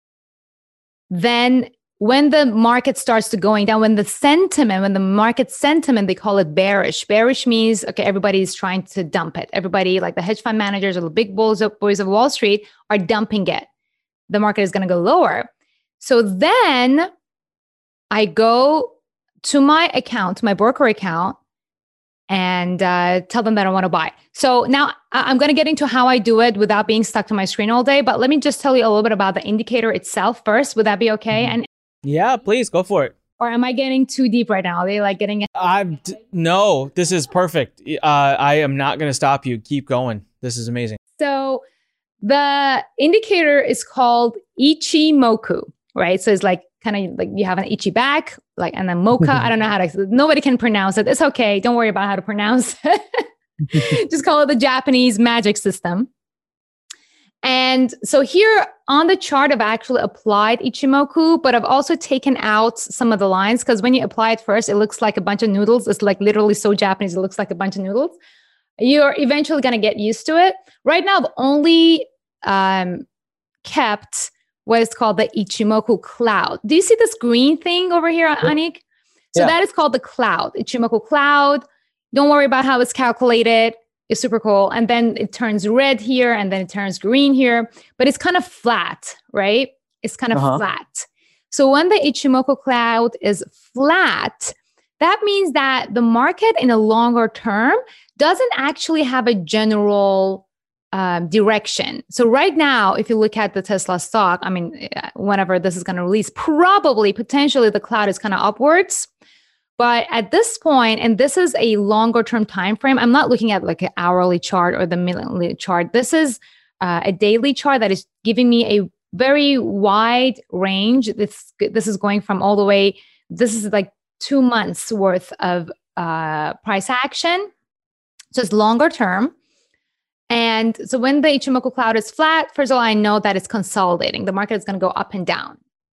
then when the market starts to going down, when the sentiment, when the market sentiment, they call it bearish. Bearish means, okay, everybody's trying to dump it. Everybody, like the hedge fund managers or the big bulls of, boys of Wall Street, are dumping it. The market is going to go lower. So then I go to my account, my broker account, and uh, tell them that I want to buy. So now I'm going to get into how I do it without being stuck to my screen all day. But let me just tell you a little bit about the indicator itself first. Would that be okay? And yeah, please go for it. Or am I getting too deep right now? Are they like getting? I'm d- no, this is perfect. Uh, I am not going to stop you. Keep going. This is amazing. So the indicator is called Ichimoku, right? So it's like kind of like you have an ichi back, like, and then mocha. I don't know how to, nobody can pronounce it. It's okay. Don't worry about how to pronounce it. Just call it the Japanese magic system. And so here on the chart, I've actually applied Ichimoku, but I've also taken out some of the lines because when you apply it first, it looks like a bunch of noodles. It's like literally so Japanese. It looks like a bunch of noodles. You're eventually going to get used to it. Right now, I've only um, kept what is called the Ichimoku cloud. Do you see this green thing over here, Anik? So yeah. That is called the cloud, Ichimoku cloud. Don't worry about how it's calculated. It's super cool. And then it turns red here and then it turns green here, but it's kind of flat, right? It's kind of uh-huh. flat. So when the Ichimoku cloud is flat, that means that the market in a longer term doesn't actually have a general um, direction. So right now, if you look at the Tesla stock, I mean, whenever this is going to release, probably potentially the cloud is kind of upwards. But at this point, and this is a longer term time frame, I'm not looking at like an hourly chart or the minute chart. This is uh, a daily chart that is giving me a very wide range. This this is going from all the way. This is like two months worth of uh, price action. So it's longer term. And so when the Ichimoku cloud is flat, first of all, I know that it's consolidating. The market is going to go up and down.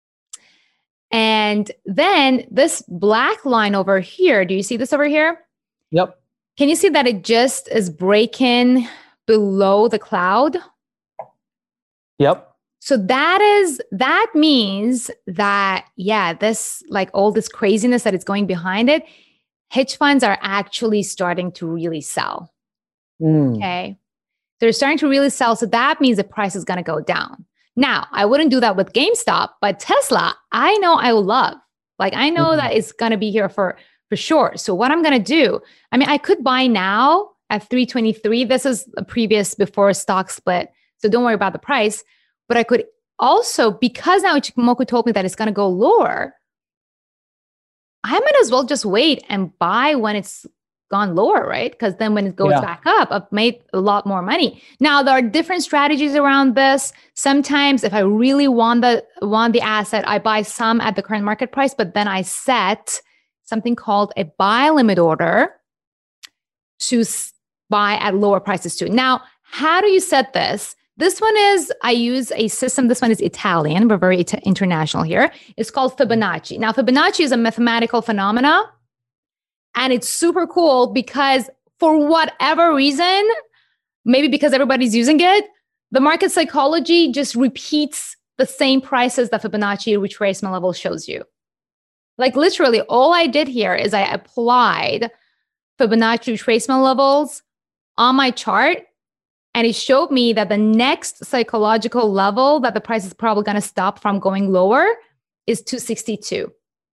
And then this black line over here, do you see this over here? Yep. Can you see that it just is breaking below the cloud? Yep. So that is, that means that, yeah, this, like all this craziness that is going behind it, hedge funds are actually starting to really sell. Mm. Okay. They're starting to really sell. So that means the price is going to go down. Now, I wouldn't do that with GameStop, but Tesla, I know I will love. Like, I know mm-hmm. that it's going to be here for, for sure. So what I'm going to do, I mean, I could buy now at three twenty-three. This is a previous before stock split. So don't worry about the price. But I could also, because now Ichimoku told me that it's going to go lower, I might as well just wait and buy when it's gone lower, right? Because then when it goes yeah. back up, I've made a lot more money. Now, there are different strategies around this. Sometimes if I really want the want the asset, I buy some at the current market price, but then I set something called a buy limit order to buy at lower prices too. Now, how do you set this? This one is, I use a system. This one is Italian. We're very it- international here. It's called Fibonacci. Now, Fibonacci is a mathematical phenomena. And it's super cool because for whatever reason, maybe because everybody's using it, the market psychology just repeats the same prices that Fibonacci retracement level shows you. Like literally all I did here is I applied Fibonacci retracement levels on my chart, and it showed me that the next psychological level that the price is probably going to stop from going lower is two sixty-two.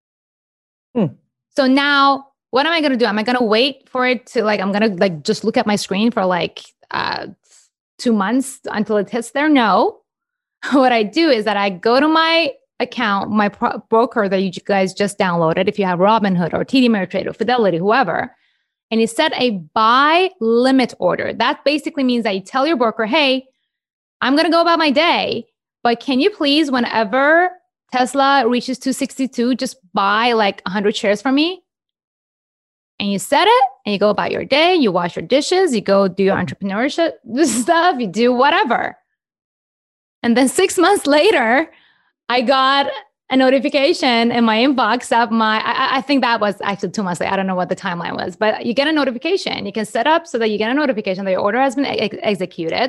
Hmm. So now, what am I going to do? Am I going to wait for it to like, I'm going to like just look at my screen for like uh, two months until it hits there? No. What I do is that I go to my account, my pro- broker that you guys just downloaded, if you have Robinhood or T D Ameritrade or Fidelity, whoever, and you set a buy limit order. That basically means that you tell your broker, hey, I'm going to go about my day, but can you please, whenever Tesla reaches two sixty-two, just buy like one hundred shares from me? And you set it and you go about your day, you wash your dishes, you go do your entrepreneurship stuff, you do whatever. And then six months later, I got a notification in my inbox of my, I, I think that was actually two months later. I don't know what the timeline was, but you get a notification. You can set up so that you get a notification that your order has been ex- executed.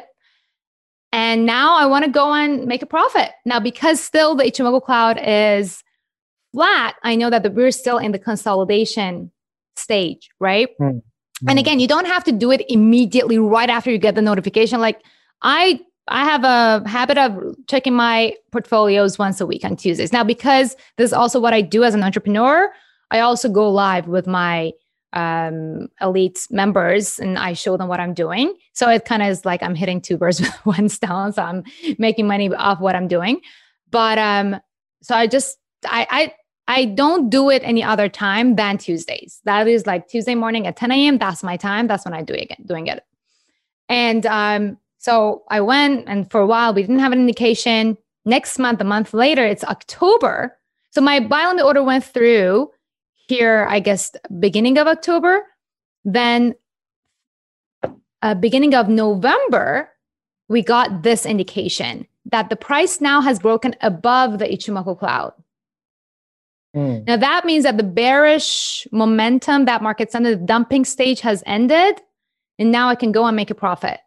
And now I want to go and make a profit. Now, because still the Ichimoku cloud is flat, I know that the, we're still in the consolidation stage, right? Mm-hmm. And again, you don't have to do it immediately right after you get the notification. Like I, I have a habit of checking my portfolios once a week on Tuesdays. Now, because this is also what I do as an entrepreneur, I also go live with my um, elite members and I show them what I'm doing. So it kind of is like I'm hitting two birds with one stone. So I'm making money off what I'm doing. But um, so I just, I, I, I don't do it any other time than Tuesdays. That is like Tuesday morning at ten a.m. That's my time. That's when I do it again, doing it. And um, so I went, and for a while we didn't have an indication. Next month, a month later, it's October. So my buy limit order went through here, I guess, beginning of October. Then uh, beginning of November, we got this indication that the price now has broken above the Ichimoku cloud. Mm. Now that means that the bearish momentum that market's under, the dumping stage has ended, and now I can go and make a profit.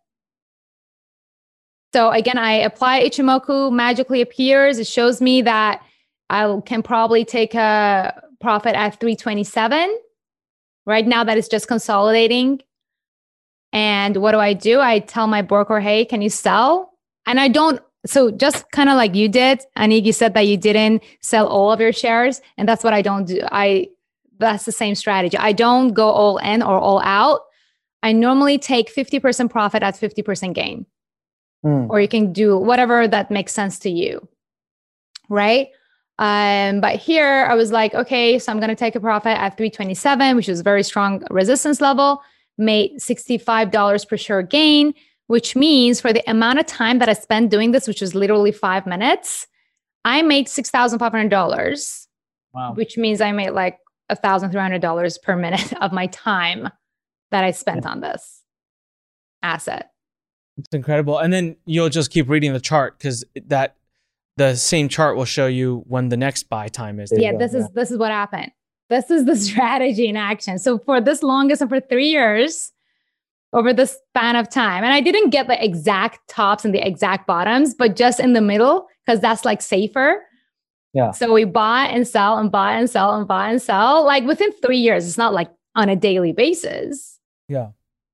So again, I apply Ichimoku, magically appears. It shows me that I can probably take a profit at three twenty-seven. Right now that it's just consolidating. And what do I do? I tell my broker, hey, can you sell? And I don't. So just kind of like you did, Anik, you said that you didn't sell all of your shares. And that's what I don't do. I that's the same strategy. I don't go all in or all out. I normally take fifty percent profit at fifty percent gain. Mm. Or you can do whatever that makes sense to you. Right? Um, but here I was like, okay, so I'm going to take a profit at three twenty-seven, which is a very strong resistance level, made sixty-five dollars per share gain, which means for the amount of time that I spent doing this, which was literally five minutes, I made six thousand five hundred dollars, wow. Which means I made like one thousand three hundred dollars per minute of my time that I spent yeah. on this asset. It's incredible. And then you'll just keep reading the chart because that the same chart will show you when the next buy time is. Yeah, this yeah. is this is what happened. This is the strategy in action. So for this longest and for three years, over the span of time, and I didn't get the exact tops and the exact bottoms, but just in the middle, because that's like safer. Yeah. So we buy and sell and buy and sell and buy and sell. Like within three years, it's not like on a daily basis. Yeah.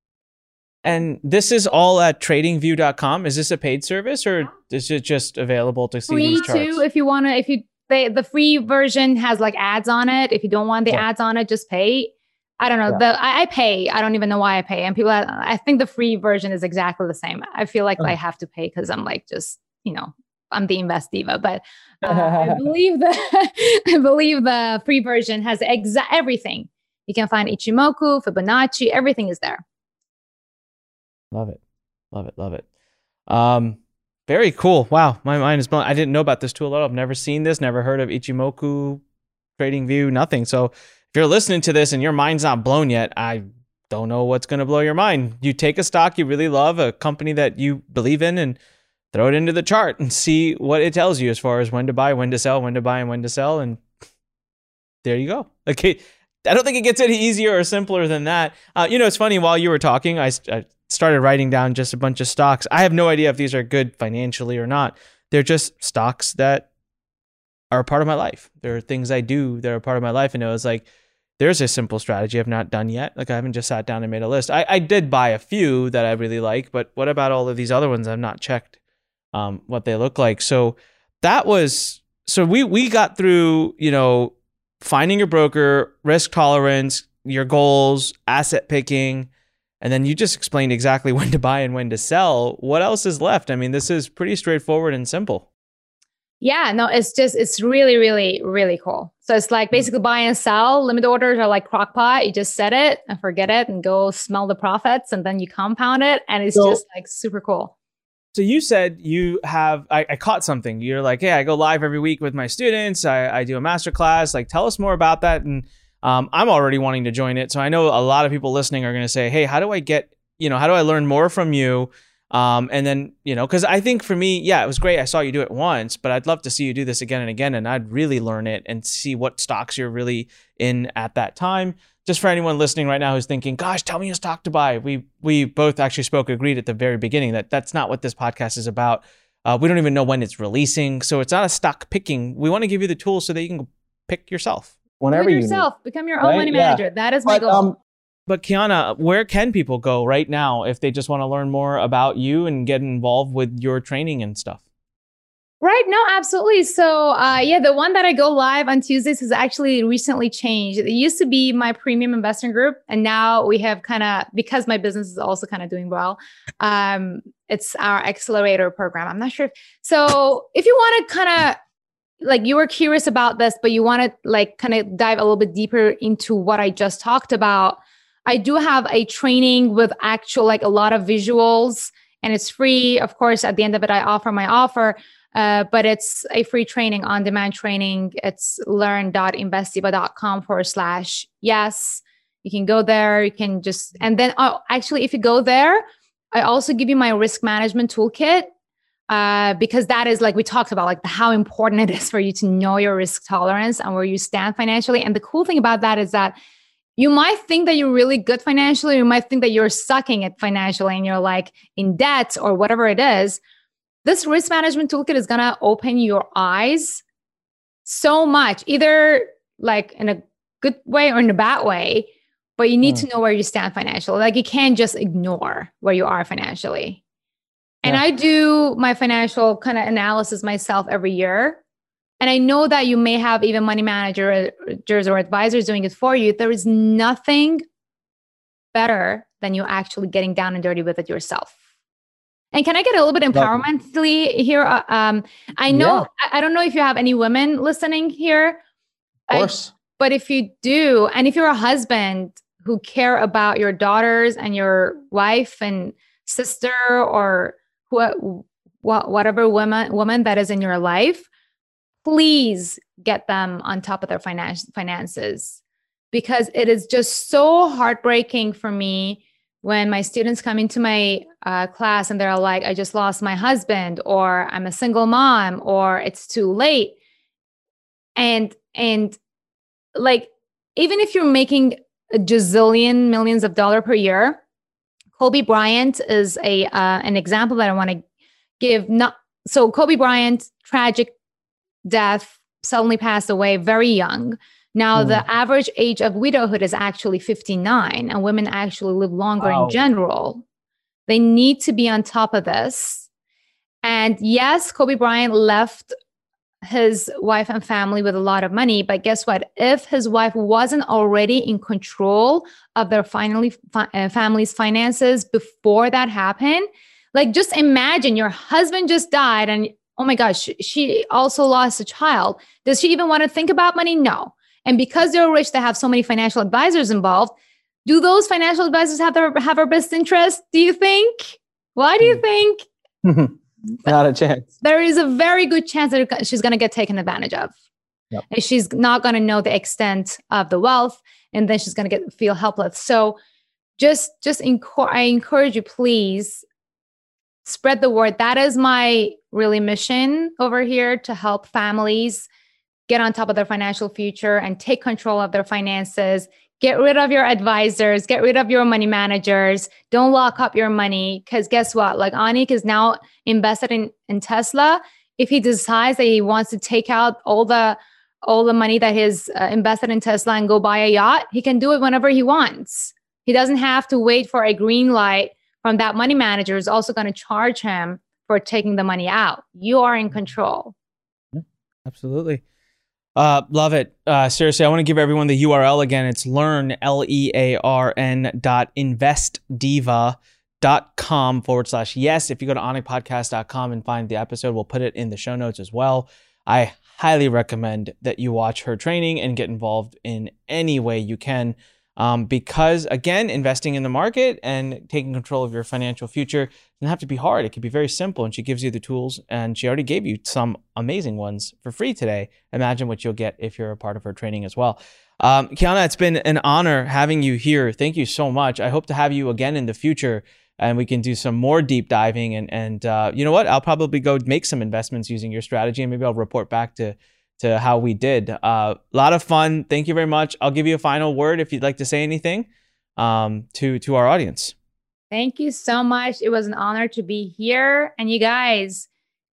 And this is all at trading view dot com. Is this a paid service or is it just available to see free these charts? Too, if you want to, if you, they, the free version has like ads on it. If you don't want the yeah. ads on it, just pay. I don't know. Yeah. The I, I pay. I don't even know why I pay. And people, I think the free version is exactly the same. I feel like oh. I have to pay because I'm like, just, you know, I'm the invest diva, but uh, I believe the, I believe the free version has exa- everything. You can find Ichimoku, Fibonacci, everything is there. Love it. Love it. Love it. Um, very cool. Wow. My mind is blown. I didn't know about this tool at all. I've never seen this, never heard of Ichimoku, Trading View, nothing. So if you're listening to this and your mind's not blown yet, I don't know what's going to blow your mind. You take a stock you really love, a company that you believe in, and throw it into the chart and see what it tells you as far as when to buy, when to sell, when to buy, and when to sell. And there you go. Okay. I don't think it gets any easier or simpler than that. Uh, you know, it's funny, while you were talking, I, I started writing down just a bunch of stocks. I have no idea if these are good financially or not. They're just stocks that are a part of my life. There are things I do that are a part of my life. And it was like, there's a simple strategy I've not done yet. Like I haven't just sat down and made a list. I, I did buy a few that I really like, but what about all of these other ones? I've not checked um, what they look like. So that was, so we, we got through, you know, finding your broker, risk tolerance, your goals, asset picking, and then you just explained exactly when to buy and when to sell. What else is left? I mean, this is pretty straightforward and simple. Yeah, no, it's just, it's really, really, really cool. So it's like basically buy and sell. Limit orders are like crock pot. You just set it and forget it and go smell the profits and then you compound it. And it's so, just like super cool. So you said you have, I, I caught something. You're like, hey, I go live every week with my students. I, I do a masterclass. Like, tell us more about that. And um, I'm already wanting to join it. So I know a lot of people listening are going to say, hey, how do I get, you know, how do I learn more from you? Um, and then, you know, because I think for me, yeah, it was great. I saw you do it once, but I'd love to see you do this again and again. And I'd really learn it and see what stocks you're really in at that time. Just for anyone listening right now who's thinking, gosh, tell me a stock to buy. We we both actually spoke, agreed at the very beginning that that's not what this podcast is about. Uh, we don't even know when it's releasing. So it's not a stock picking. We want to give you the tools so that you can pick yourself. Whenever you yourself, need. Become your own right? money manager. Yeah. That is my but, goal. Um, but Kiana, where can people go right now if they just want to learn more about you and get involved with your training and stuff? Right. No, absolutely. So uh, yeah, the one that I go live on Tuesdays has actually recently changed. It used to be my premium investing group. And now we have kind of, because my business is also kind of doing well, um, it's our accelerator program. I'm not sure. If, so if you want to kind of, like you were curious about this, but you want to like kind of dive a little bit deeper into what I just talked about, I do have a training with actual, like a lot of visuals, and it's free. Of course, at the end of it, I offer my offer. Uh, but it's a free training, on-demand training. It's learn.investdiva.com forward slash yes. You can go there. You can just, and then oh, actually, if you go there, I also give you my risk management toolkit uh, because that is like we talked about, like how important it is for you to know your risk tolerance and where you stand financially. And the cool thing about that is that you might think that you're really good financially. You might think that you're sucking it financially and you're like in debt or whatever it is. This risk management toolkit is going to open your eyes so much, either like in a good way or in a bad way, but you need mm. to know where you stand financially. Like you can't just ignore where you are financially. And yeah. I do my financial kind of analysis myself every year. And I know that you may have even money managers or advisors doing it for you. There is nothing better than you actually getting down and dirty with it yourself. And can I get a little bit empowermentally here? Uh, um, I know, yeah. I, I don't know if you have any women listening here. Of course. I, but if you do, and if you're a husband who care about your daughters and your wife and sister or who, whatever woman, woman that is in your life, please get them on top of their finance, finances, because it is just so heartbreaking for me when my students come into my uh, class and they're like, I just lost my husband, or I'm a single mom, or it's too late. And, and like, even if you're making a gazillion millions of dollars per year, Kobe Bryant is a uh, an example that I want to give. Not so Kobe Bryant, tragic death, suddenly passed away very young. Now, mm. the average age of widowhood is actually fifty-nine, and women actually live longer wow. in general. They need to be on top of this. And yes, Kobe Bryant left his wife and family with a lot of money, but guess what? If his wife wasn't already in control of their finally, uh, family's finances before that happened, like just imagine your husband just died and oh my gosh, she also lost a child. Does she even want to think about money? No. And because they're rich, they have so many financial advisors involved. Do those financial advisors have their have our best interest? Do you think? Why do you think? Not a chance. There is a very good chance that she's going to get taken advantage of. Yep. And she's not going to know the extent of the wealth, and then she's going to get feel helpless. So just, just encourage, I encourage you, please spread the word. That is my really mission over here, to help families get on top of their financial future and take control of their finances. Get rid of your advisors, get rid of your money managers. Don't lock up your money, because guess what? Like Anik is now invested in, in Tesla. If he decides that he wants to take out all the all the money that he's uh, invested in Tesla and go buy a yacht, he can do it whenever he wants. He doesn't have to wait for a green light from that money manager who's also going to charge him for taking the money out. You are in control. Yeah, absolutely. Uh, love it. Uh, seriously, I want to give everyone the U R L again. It's learn, L E A R N dot investdiva dot com forward slash yes. If you go to anik podcast dot com and find the episode, we'll put it in the show notes as well. I highly recommend that you watch her training and get involved in any way you can. Um, because again, investing in the market and taking control of your financial future doesn't have to be hard. It can be very simple, and she gives you the tools, and she already gave you some amazing ones for free today. Imagine what you'll get if you're a part of her training as well. Um, Kiana, it's been an honor having you here. Thank you so much. I hope to have you again in the future, and we can do some more deep diving. And, and uh, you know what? I'll probably go make some investments using your strategy, and maybe I'll report back to to how we did. A uh, lot of fun. Thank you very much. I'll give you a final word if you'd like to say anything um, to, to our audience. Thank you so much. It was an honor to be here. And you guys,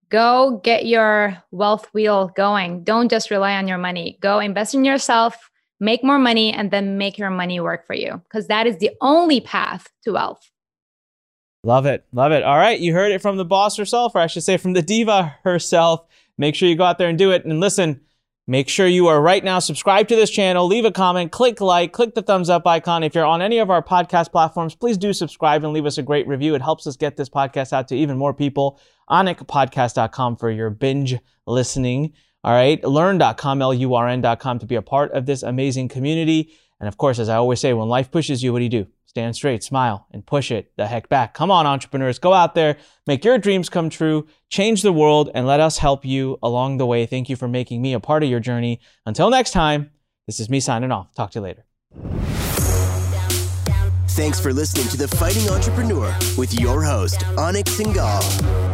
go get your wealth wheel going. Don't just rely on your money. Go invest in yourself, make more money, and then make your money work for you, because that is the only path to wealth. Love it. Love it. All right. You heard it from the boss herself, or I should say from the diva herself. Make sure you go out there and do it. And listen, make sure you are right now subscribed to this channel, leave a comment, click like, click the thumbs up icon. If you're on any of our podcast platforms, please do subscribe and leave us a great review. It helps us get this podcast out to even more people. anik podcast dot com for your binge listening. All right. learn dot com, L U R N dot com to be a part of this amazing community. And of course, as I always say, when life pushes you, what do you do? Stand straight, smile, and push it the heck back. Come on, entrepreneurs, go out there, make your dreams come true, change the world, and let us help you along the way. Thank you for making me a part of your journey. Until next time, this is me signing off. Talk to you later. Thanks for listening to The Fighting Entrepreneur with your host, Anik Singhal.